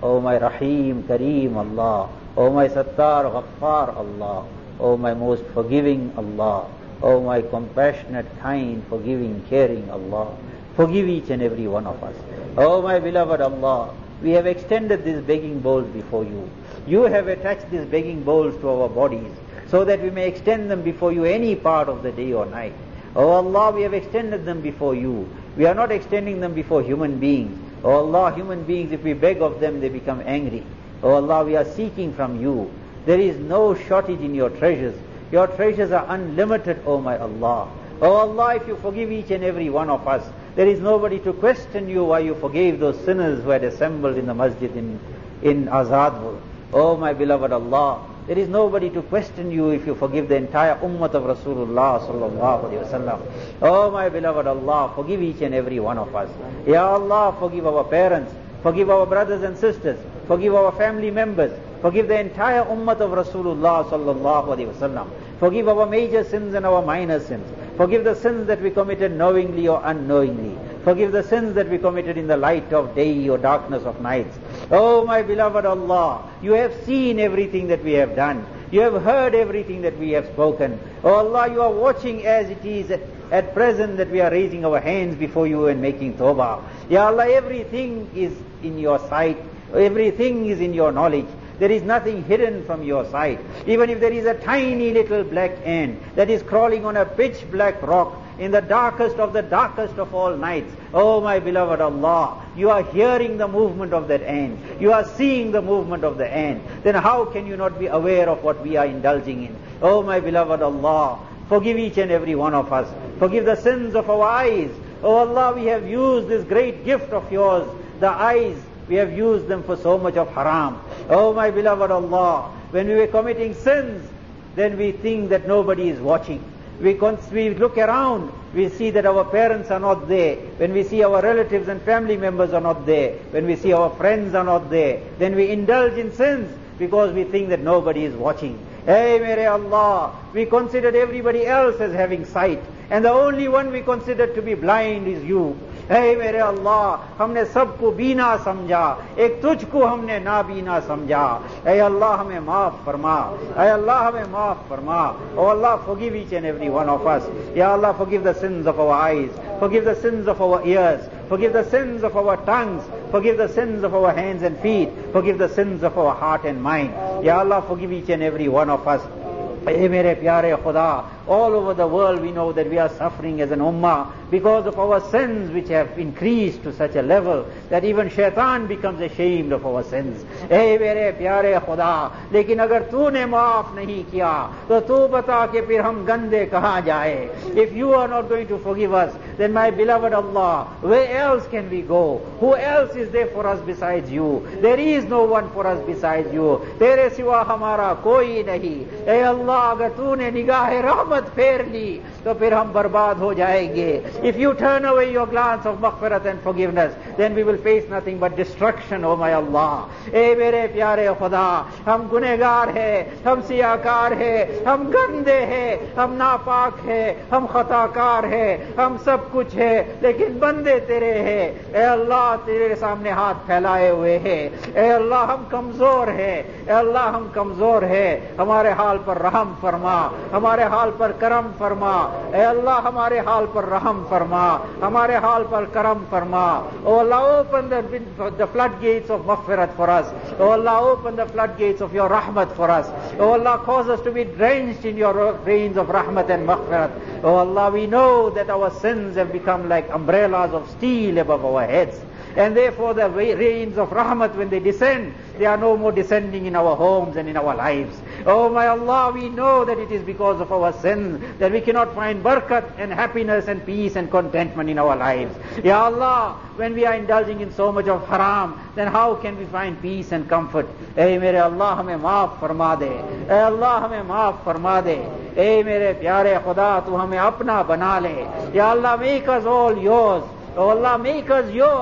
O my Rahim, Kareem Allah. O my Sattar, Ghaffar Allah. O my most forgiving Allah. O my compassionate, kind, forgiving, caring Allah. Forgive each and every one of us. O my beloved Allah, we have extended these begging bowls before you. You have attached these begging bowls to our bodies so that we may extend them before you any part of the day or night. O Allah, we have extended them before you. We are not extending them before human beings. O Allah, human beings, if we beg of them, they become angry. O Allah, we are seeking from you. There is no shortage in your treasures. Your treasures are unlimited, O my Allah. O Allah, if you forgive each and every one of us, there is nobody to question you why you forgave those sinners who had assembled in the masjid in, in Azadpur. O my beloved Allah, there is nobody to question you if you forgive the entire ummah of Rasulullah sallallahu alaihi wasallam. Oh my beloved Allah, forgive each and every one of us. Ya Allah, forgive our parents, forgive our brothers and sisters, forgive our family members, forgive the entire ummah of Rasulullah sallallahu alaihi wasallam. Forgive our major sins and our minor sins. Forgive the sins that we committed knowingly or unknowingly. Forgive the sins that we committed in the light of day or darkness of nights. Oh my beloved Allah, you have seen everything that we have done. You have heard everything that we have spoken. Oh Allah, you are watching as it is at, at present that we are raising our hands before you and making tawbah. Ya Allah, everything is in your sight. Everything is in your knowledge. There is nothing hidden from your sight. Even if there is a tiny little black ant that is crawling on a pitch black rock in the darkest of the darkest of all nights, oh my beloved Allah, you are hearing the movement of that ant. You are seeing the movement of the ant. Then how can you not be aware of what we are indulging in? Oh my beloved Allah, forgive each and every one of us. Forgive the sins of our eyes. Oh Allah, we have used this great gift of yours, the eyes. We have used them for so much of haram. Oh my beloved Allah, when we were committing sins, then we think that nobody is watching. We, we look around, we see that our parents are not there. When we see our relatives and family members are not there, when we see our friends are not there, then we indulge in sins because we think that nobody is watching. Hey, Mere Allah, we considered everybody else as having sight, and the only one we considered to be blind is you. Hey मेरे अल्लाह, हमने सबको बीना समझा, एक तुझको हमने नाबीना समझा. Hey Allah, हमें माफ फरमा. Hey Allah, हमें माफ फरमा. Oh Allah, forgive each and every one of us. Ya Allah, forgive the sins of our eyes, forgive the sins of our ears, forgive the sins of our tongues, forgive the sins of our hands and feet, forgive the sins of our heart and mind. Ya Allah, forgive each and every one of us. Hey mere pyare Khuda, all over the world we know that we are suffering as an ummah because of our sins which have increased to such a level that even shaitan becomes ashamed of our sins. Hey mere pyare Khuda, lekin agar तूने maaf nahi kiya, to tu bata ke phir hum gande kahan jaye. If you are not going to forgive us, then my beloved Allah, where else can we go? Who else is there for us besides you? There is no one for us besides you. Tere siwa hamara koi nahi. Hey Allah, अगर तूने निगाह रहमत फेर ली तो फिर हम बर्बाद हो जाएंगे. If you turn away your glance of maghfirat and forgiveness, then we will face nothing but destruction, oh my Allah. ए मेरे प्यारे खुदा, हम गुनहगार हैं, हम सियाकार हैं, हम गंदे हैं, हम नापाक हैं, हम खताकार हैं, हम सब कुछ है, लेकिन बंदे तेरे हैं. ए अल्लाह, तेरे सामने हाथ फैलाए हुए हैं. ए अल्लाह, हम कमजोर हैं. ए अल्लाह, हम कमजोर हैं. हमारे हाल पर रहम फरमा, हमारे हाल पर करम फरमा. ए अल्लाह, हमारे हाल पर रहम फरमा, हमारे हाल पर करम फरमा. O Allah, open the, the floodgates of maghfirat for us. O Allah, open the floodgates of your rahmat for us. O Allah, cause us to be drenched in your rains of rahmat and maghfirat. O Allah, we know that our sins have become like umbrellas of steel above our heads. And therefore the rains of rahmat, when they descend, they are no more descending in our homes and in our lives. Oh my Allah, we know that it is because of our sins that we cannot find barakat and happiness and peace and contentment in our lives. Ya Allah, when we are indulging in so much of haram, then how can we find peace and comfort? Hey mere Allah, hame maaf farma de. Hey Allah, hame maaf farma de. Hey mere pyare Khuda, tu hame apna bana le. Ya Allah, make us all yours. Oh Allah, make us yours.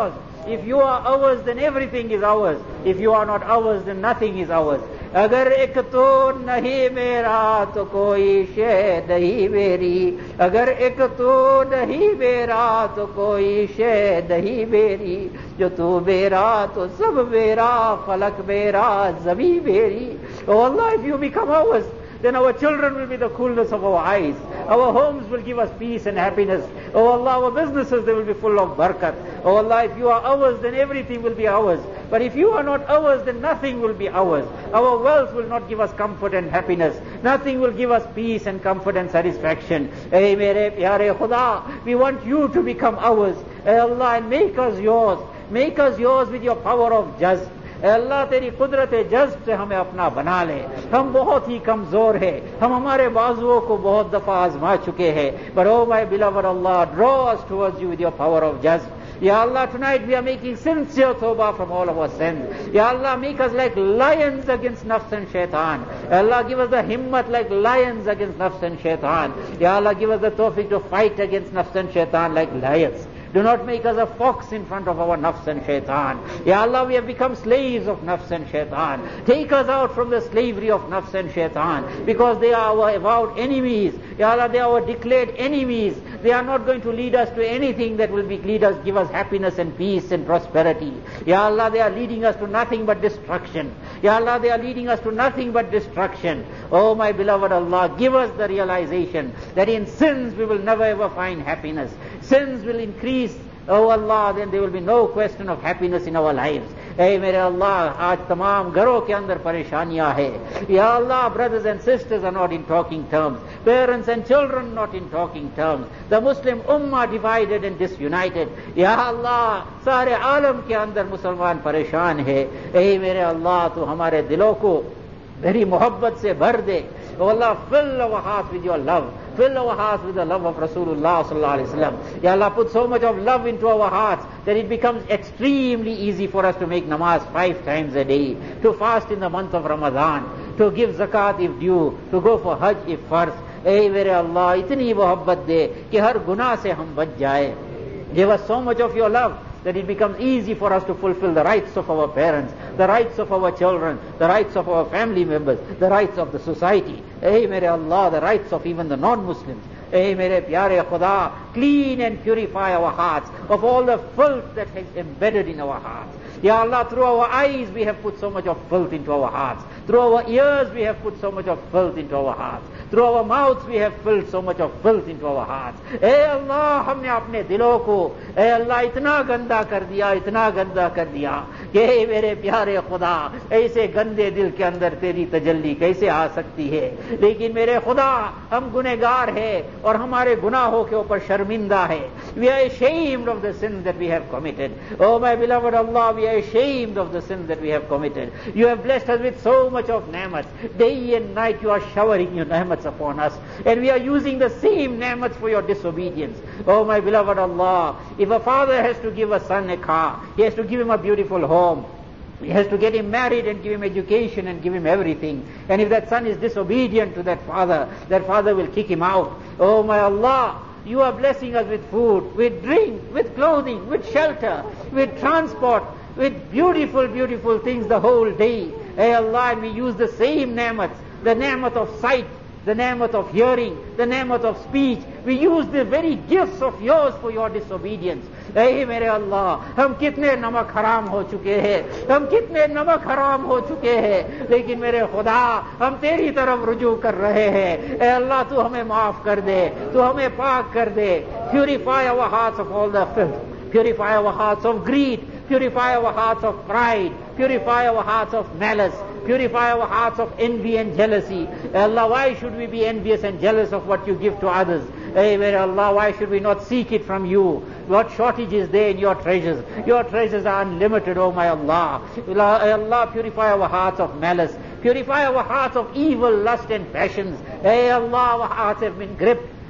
if you are ours, then everything is ours. If you are not ours, then nothing is ours. अगर एक तो नहीं मेरा तो कोई शे नहीं मेरी, अगर एक तो नहीं मेरा तो कोई शे नहीं मेरी, जो तू मेरा तो सब मेरा, फलक मेरा ज़मी मेरी. Oh Allah, if you become ours, then our children will be the coolness of our eyes. Our homes will give us peace and happiness. Oh Allah, our businesses, they will be full of barakat. Oh Allah, if you are ours, then everything will be ours. But if you are not ours, then nothing will be ours. Our wealth will not give us comfort and happiness. Nothing will give us peace and comfort and satisfaction. Hey, mere pyare Khuda, we want you to become ours. Hey Allah, and make us yours. Make us yours with your power of jazb. अल्लाह तेरी कुदरत जज़्ब से हमें अपना बना ले. हम बहुत ही कमजोर है, हम हमारे बाजुओं को बहुत दफा आजमा चुके हैं. But oh my beloved Allah, draw us towards you with your power of jazb. Ya Allah, tonight we are making sincere tawbah from all of our sins. Ya Allah, make us like lions against nafs and shaitan. Allah, give us the himmat like lions against nafs and shaitan. Ya Allah, give us the tawfiq to fight against nafs and shaitan like lions. Do not make us a fox in front of our nafs and shaitan. Ya Allah, we have become slaves of nafs and shaitan. Take us out from the slavery of nafs and shaitan, because they are our avowed enemies. Ya Allah, they are our declared enemies. They are not going to lead us to anything that will be, lead us, give us happiness and peace and prosperity. Ya Allah, they are leading us to nothing but destruction. Ya Allah, they are leading us to nothing but destruction. Oh my beloved Allah, give us the realization that in sins we will never ever find happiness. Sins will increase. Oh Allah, then there will be no question of happiness in our lives. Hey mere Allah, aaj tamam gharon ke andar pareshaniyan hai. Ya Allah, brothers and sisters are not in talking terms. Parents and children not in talking terms. The Muslim ummah divided and disunited. Ya Allah, sare alam ke andar Musliman pareshan hai. Hey mere Allah, tu hamare dilon ko very mohabbat se bhar de. Oh Allah, fill our hearts with your love. Fill our hearts with the love of Rasulullah sallallahu alaihi wasallam. Ya Allah, put so much of love into our hearts that it becomes extremely easy for us to make namaz five times a day, to fast in the month of Ramadan, to give zakat if due, to go for hajj if farz. Hey mere Allah, itni mohabbat de ki har gunah se hum bach jaye. Give us so much of your love that it becomes easy for us to fulfill the rights of our parents, the rights of our children, the rights of our family members, the rights of the society. Hey mere Allah, the rights of even the non-Muslims. Hey mere pyare Khuda, clean and purify our hearts of all the filth that is embedded in our hearts. Ya Allah, through our eyes we have put so much of filth into our hearts. Through our ears we have put so much of filth into our hearts. Through our mouths we have filled so much of filth into our hearts. Hey Allah, हमने अपने दिलों को hey Allah इतना गंदा कर दिया, इतना गंदा कर दिया कि हे मेरे प्यारे खुदा, ऐसे गंदे दिल के अंदर तेरी तजल्ली कैसे आ सकती है. लेकिन मेरे खुदा, हम गुनहगार हैं और हमारे गुनाहों के ऊपर शर्मिंदा है. We are ashamed of the sins that we have committed. Oh my beloved Allah, we are ashamed of the sins that we have committed. You have blessed us with so much of ni'mat. Day and night you are showering your ni'mat upon us, and we are using the same ni'mats for your disobedience. Oh my beloved Allah, if a father has to give a son a car, he has to give him a beautiful home, he has to get him married and give him education and give him everything. And if that son is disobedient to that father, that father will kick him out. Oh my Allah, you are blessing us with food, with drink, with clothing, with shelter, with transport, with beautiful, beautiful things the whole day. Hey Allah, and we use the same ni'mats, the ni'mat of sight, the ni'mat of hearing, the ni'mat of speech. We use the very gifts of yours for your disobedience. Hey mere Allah, हम कितने नमक हराम हो चुके हैं, हम कितने नमक हराम हो चुके हैं, लेकिन मेरे खुदा हम तेरी तरफ रुजू कर रहे हैं. ए अल्लाह, तू हमें माफ कर दे, तू हमें पाक कर दे. Purify our hearts of all the filth. Purify our hearts of greed. Purify our hearts of pride. Purify our hearts of malice. Purify our hearts of envy and jealousy. Allah, why should we be envious and jealous of what you give to others? Hey, mere Allah, why should we not seek it from you? What shortage is there in your treasures? Your treasures are unlimited, oh my Allah. Allah, purify our hearts of malice. Purify our hearts of evil, lust and passions. Hey Allah, our hearts have been gripped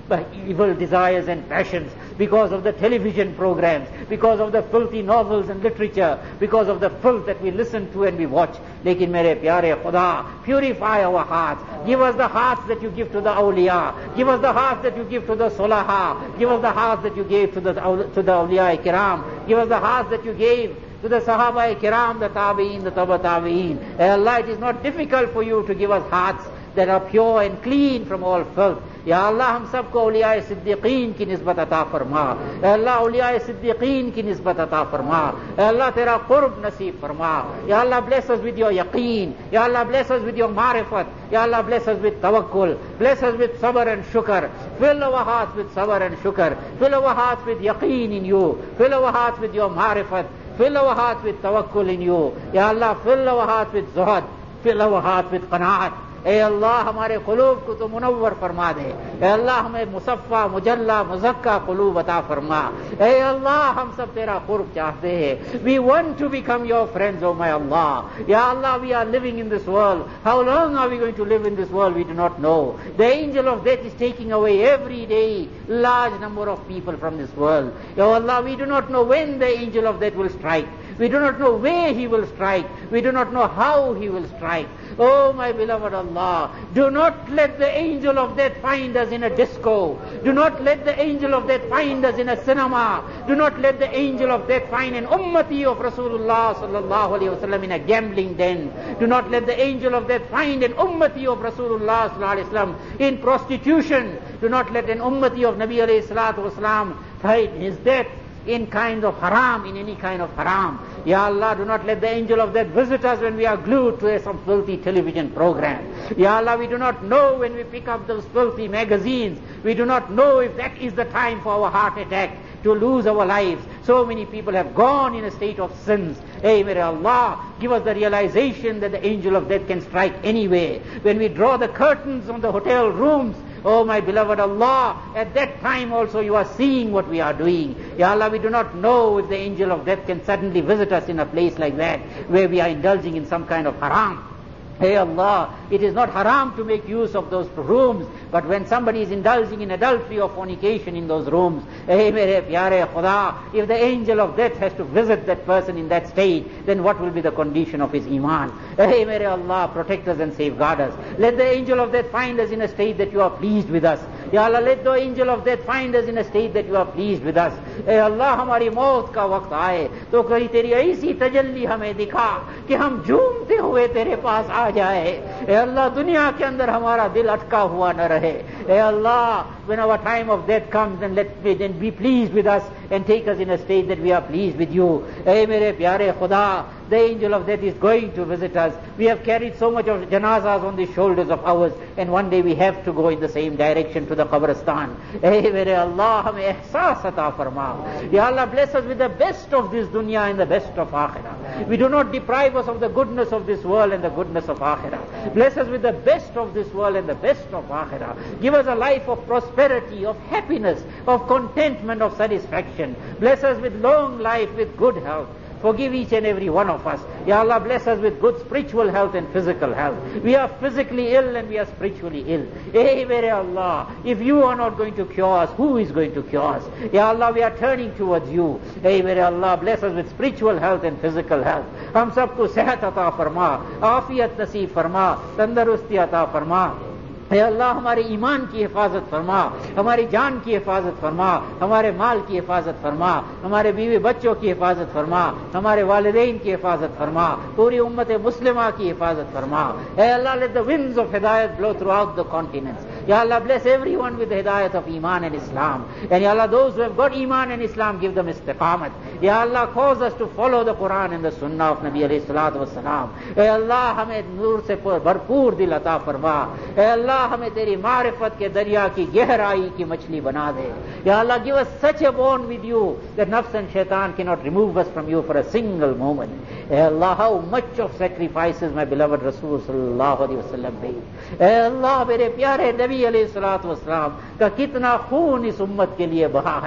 by evil desires and passions, because of the television programs, because of the filthy novels and literature, because of the filth that we listen to and we watch. Lekin mere pyare Khuda, purify our hearts. Give us the hearts that you give to the awliya. Give us the hearts that you give to the solaha. Give us the hearts that you gave to the, to the awliya kiram. Give us the hearts that you gave to the Sahaba kiram, the Tabi'in, the Taba Tabi'in. Eh Allah, it is not difficult for you to give us hearts that are pure and clean from all filth. Ya Allah, hum sabko awliya siddiqeen ki nisbat ata farma. Ya Allah, awliya siddiqeen ki nisbat ata farma. Ya Allah, tera qurb naseeb farma. Ya Allah, bless us with your yaqeen. Ya Allah, bless us with your marifat. Ya Allah, bless us with tawakkul. Bless us with sabr and shukr. Fill our hearts with sabr and shukr. Fill our hearts with yaqeen in you. Fill our hearts with your marifat. Fill our hearts with tawakkul in you. Ya Allah, fill our hearts with zuhd. Fill our hearts with qanaat. اے اللہ ہمارے قلوب کو تو منور فرما دے. اے اللہ ہمیں مصفہ مجلہ مزکہ قلوب عطا فرما. اے اللہ ہم سب تیرا قرب چاہتے ہیں. We want to become your friends, oh my Allah. Ya Allah, we are living in this world. How long are we going to live in this world? We do not know. The angel of death is taking away every day large number of people from this world. Ya Allah, we do not know when the angel of death will strike. We do not know where he will strike. We do not know how he will strike. Oh my beloved Allah, do not let the angel of death find us in a disco. Do not let the angel of death find us in a cinema. Do not let the angel of death find an ummati of Rasulullah sallallahu alaihi wasallam in a gambling den. Do not let the angel of death find an ummati of Rasulullah sallallahu alaihi wasallam in prostitution. Do not let an ummati of Nabi alayhi salatu wasalam find his death in kind of haram, in any kind of haram. Ya Allah, do not let the angel of death visit us when we are glued to some filthy television program. Ya Allah, we do not know when we pick up those filthy magazines. We do not know if that is the time for our heart attack, to lose our lives. So many people have gone in a state of sins. Hey, may Allah give us the realization that the angel of death can strike anywhere. When we draw the curtains on the hotel rooms, oh my beloved Allah, at that time also you are seeing what we are doing. Ya Allah, we do not know if the angel of death can suddenly visit us in a place like that, where we are indulging in some kind of haram. Hey Allah, it is not haram to make use of those rooms, but when somebody is indulging in adultery or fornication in those rooms, hey mere pyare Khuda, if the angel of death has to visit that person in that state, then what will be the condition of his iman? Hey mere Allah, protect us and safeguard us. Let the angel of death find us in a state that you are pleased with us. Ya Allah, let the angel of death find us in a state that you are pleased with us. Hey Allah, हमारी मौत का वक्त आए तो कहीं तेरी ऐसी तजल्ली हमें दिखा कि हम झूमते हुए तेरे पास आ जाए. ए अल्लाह, दुनिया के अंदर हमारा दिल अटका हुआ न रहे. ए अल्लाह, when our time of death comes, then let me then be pleased with us and take us in a state that we are pleased with you. ए मेरे प्यारे खुदा, the angel of death is going to visit us. We have carried so much of janazas on the shoulders of ours, and one day we have to go in the same direction to the Qabristan. Eh mere Allah, hame ihsas ata farma. Ya Allah, bless us with the best of this dunya and the best of akhirah. We do not deprive us of the goodness of this world and the goodness of akhirah. Bless us with the best of this world and the best of akhirah. Give us a life of prosperity, of happiness, of contentment, of satisfaction. Bless us with long life, with good health. Forgive each and every one of us. Ya Allah, bless us with good spiritual health and physical health. We are physically ill and we are spiritually ill. Eh, mere Allah, if you are not going to cure us, who is going to cure us? Ya Allah, we are turning towards you. Eh, mere Allah, bless us with spiritual health and physical health. Hum sabko sehat ata farma, afiyat naseeb farma, tandarusti ata farma. اے اللہ ہمارے ایمان کی حفاظت فرما, ہماری جان کی حفاظت فرما, ہمارے مال کی حفاظت فرما, ہمارے بیوی بچوں کی حفاظت فرما, ہمارے والدین کی حفاظت فرما, پوری امت مسلمہ کی حفاظت فرما. اے اللہ, let the winds of hidayat blow throughout the continents. Ya Allah, bless everyone with the hidayat of Iman and Islam. And Ya Allah, those who have got Iman and Islam, give them istiqamat. Ya Allah, cause us to follow the Quran and the Sunnah of Nabi alayhi salatu wassalam. Hey Allah, हमें नूर से भरपूर दिल अता फरमा. Hey Allah, हमें तेरी मारिफत के दरिया की गहराई की मछली बना दे. Ya Allah, give us such a bond with you that nafs and shaitan cannot remove us from you for a single moment. Hey Allah, how much of sacrifices my beloved Rasul sallallahu alaihi wasallam made. Hey Allah, मेरे प्यारे नबी अलैहि सलातु वस्सलाम का कितना खून इस उम्मत के लिए बहा है.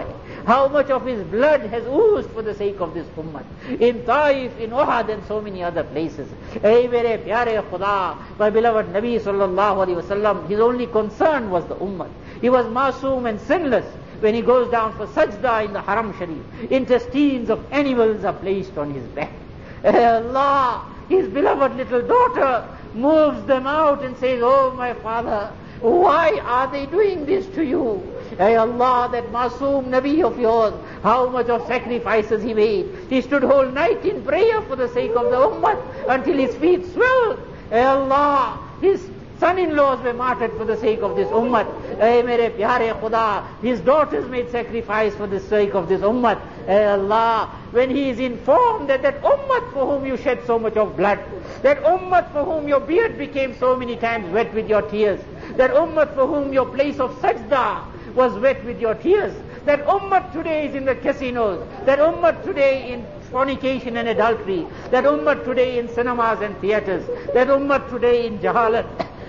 How much of his blood has oozed for the sake of this ummah. In Taif, in Uhud and so many other places. Hey, mere pyare Khuda, my beloved Nabi sallallahu alayhi wa sallam, his only concern was the ummah. He was masoom and sinless. When he goes down for sajda in the Haram Sharif, intestines of animals are placed on his back. Allah, his beloved little daughter moves them out and says, oh my father, why are they doing this to you? Hey Allah, that masoom Nabi of yours, how much of sacrifices he made. He stood whole night in prayer for the sake of the ummah until his feet swelled. Hey Allah, his son-in-laws were martyred for the sake of this ummah. Hey mere pyare Khuda, his daughters made sacrifice for the sake of this ummah. Hey Allah, when he is informed that that ummah for whom you shed so much of blood, that ummah for whom your beard became so many times wet with your tears, that ummah for whom your place of sajda was wet with your tears, that ummah today is in the casinos, that ummah today in fornication and adultery, that ummah today in cinemas and theaters, that ummah today in jahalat,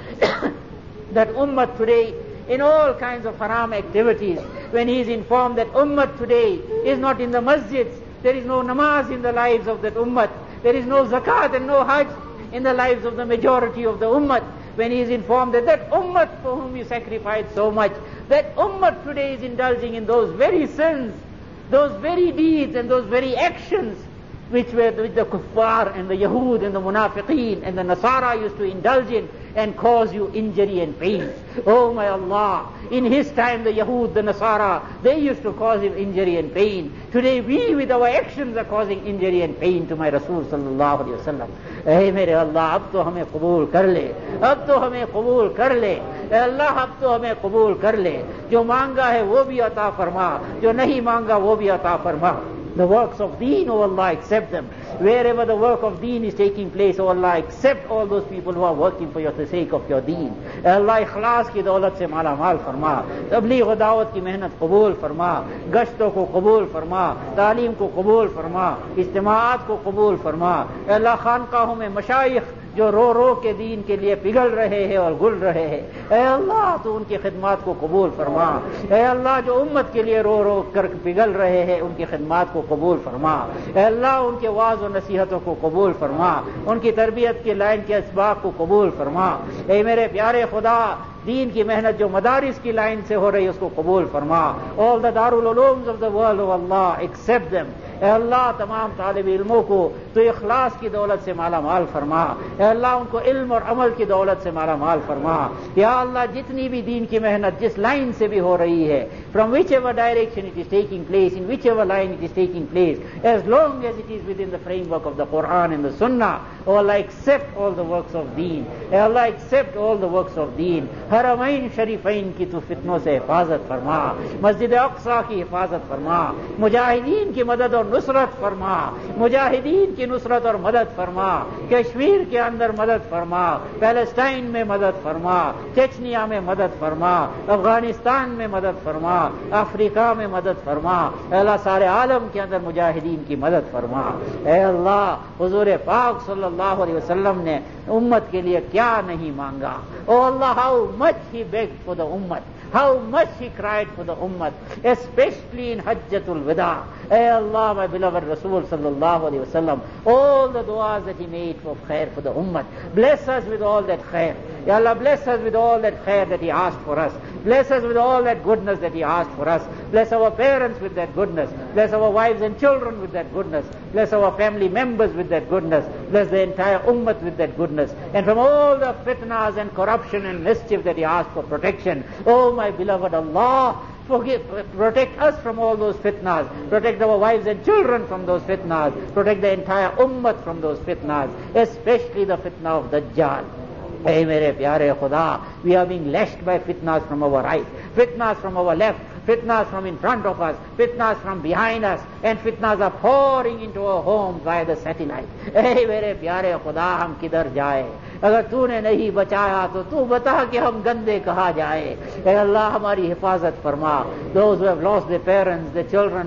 that ummah today in all kinds of haram activities, when he is informed that ummah today is not in the masjids, there is no namaz in the lives of that ummah, there is no zakat and no hajj in the lives of the majority of the ummah, when he is informed that that ummah for whom you sacrificed so much, that ummah today is indulging in those very sins, those very deeds and those very actions which were with the kuffar and the Yahud and the munafiqeen and the Nasara used to indulge in and cause you injury and pain. Oh my Allah, in his time the Yahud, the Nasara, they used to cause him injury and pain. Today we with our actions are causing injury and pain to my Rasul sallallahu alayhi wa sallam. Hey mere Allah, ab to hame qabool kar le, ab to hame qabool kar le, Allah ab to hame qabool kar le. Jo manga hai wo bhi ata farma, jo nahi manga wo bhi ata farma. The works of deen, O Allah, accept them. Wherever the work of deen is taking place, O Allah, accept all those people who are working for the sake of your deen. Allah, ikhlas ki daulat se mala mal farma, tabligh wa da'wat ki mehnat qabul farma, gashto ko qabul farma, talim ko qabul farma, ijtimaat ko qabul farma. Allah, khanqahon mein mashayikh जो रो रो के दीन के लिए पिघल रहे हैं और गुल रहे हैं, ऐ अल्लाह तो उनकी खिदमत को कबूल फरमा। ऐ अल्लाह जो उम्मत के लिए रो रो कर पिघल रहे हैं उनकी खिदमत को कबूल फरमा। ऐ अल्लाह उनके वाज और नसीहतों को कबूल फरमा, उनकी तरबियत के लाइन के असबाब को कबूल फरमा। ऐ मेरे प्यारे खुदा, दीन की मेहनत जो मदारिस की लाइन से हो रही है उसको कबूल फरमा। All the Darul Ulooms of the world O Allah, accept them. ऐ अल्लाह तमाम तालिब इल्मों को तो इखलास की दौलत से माला माल फरमा। ऐ अल्लाह उनको इल्म और अमल की दौलत से माला माल फरमा। या अल्लाह जितनी भी दीन की मेहनत जिस लाइन से भी हो रही है, from whichever direction it is taking place, in whichever line it is taking place, as long as it is within the framework of the Quran and the sunnah, O Allah accept all the works of deen. ऐ Allah accept all the works of deen. हरमैन शरीफैन की तो फितनों से हिफाजत फरमा, मस्जिद अक्सा की हिफाजत फरमा, मुजाहिदीन की मदद और नुसरत फरमा, मुजाहिदीन की नुसरत और मदद फरमा, कश्मीर के अंदर मदद फरमा, पैलेस्टाइन में मदद फरमा, चेचनिया में मदद फरमा, अफगानिस्तान में मदद फरमा, अफ्रीका में मदद फरमा। अल्लाह सारे आलम के अंदर मुजाहिदीन की मदद फरमा। ऐ अल्लाह हुजूर पाक सल्लल्लाहु अलैहि वसल्लम ने उम्मत के लिए क्या नहीं मांगा। O Allah, how much he begged for the ummah, how much he cried for the ummah, especially in Hajjatul Wada. Ay Allah, my beloved Rasul sallallahu alayhi wa sallam, all the du'as that he made for khair for the ummah, bless us with all that khair. Ya Allah, bless us with all that khair that he asked for us. Bless us with all that goodness that he asked for us. Bless our parents with that goodness. Bless our wives and children with that goodness. Bless our family members with that goodness. Bless the entire ummah with that goodness. And from all the fitnas and corruption and mischief that he asked for protection, oh my beloved Allah, forgive, protect us from all those fitnas. Protect our wives and children from those fitnas. Protect the entire ummah from those fitnas, especially the fitna of Dajjal. Hey mere pyare Khuda, we are being lashed by fitnas from our right, fitnas from our left, fitnas from in front of us, fitnas from behind us, and fitnas are pouring into our homes via the satellite. Hey mere pyare Khuda, hum kidhar jaye? अगर तूने नहीं बचाया तो तू बता कि हम गंदे कहाँ जाए। ऐ अल्लाह हमारी हिफाजत फरमा। Those who have lost their parents, their children,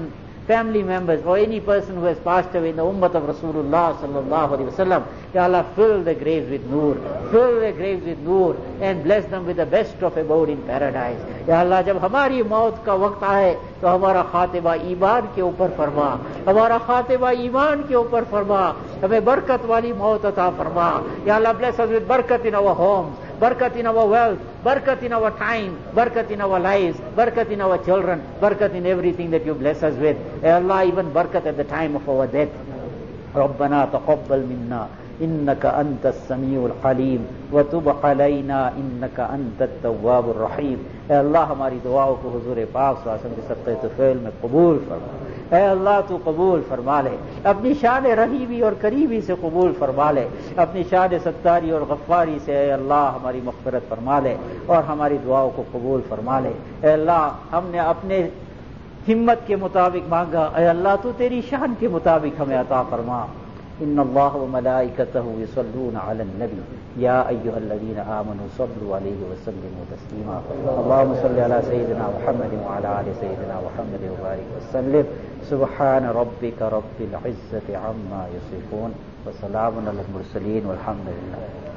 family members, or any person who has passed away in the ummah of Rasulullah sallallahu alaihi wasallam. Ya Allah, fill the graves with noor, fill the graves with noor, and bless them with the best of abode in paradise. Ya Allah, जब हमारी मौत का वक्त आए तो हमारा खातिबा ईमान के ऊपर फरमा, हमारा खातिबा ईमान के ऊपर फरमा, हमें बरकत वाली मौत अता फरमा. Ya Allah, bless us with barakat in our homes, barakat in our wealth, barakat in our time, barakat in our lives, barakat in our children, barakat in everything that you bless us with. Ya Allah, even barakat at the time of our death. ربنا تقبل منا إنك أنت السميع العليم وتب علينا إنك أنت التواب الرحيم. اے اللہ ہماری دعاؤں کو حضور پاک صلی اللہ علیہ وسلم کے صدقے طفیل میں قبول فرما. اے اللہ تو قبول فرما لے, اپنی شان رحیمی اور قریبی سے قبول فرما لے, اپنی شان ستاری اور غفاری سے اے اللہ ہماری مغفرت فرما لے اور ہماری دعاؤں کو قبول فرما لے. اے اللہ, ہم نے اپنے ہمت کے مطابق مانگا, اے اللہ تو تیری شان کے مطابق ہمیں عطا فرما. ان اللہ وملائکتہ یصلون علی النبی یا ایھا الذین آمنوا صلوا علیہ وسلموا تسلیما. اللهم صل علی سیدنا محمد وعلی آل سیدنا محمد وبارک وسلم. سبحان ربک رب العزة عما یصفون وسلام علی المرسلین والحمد للہ.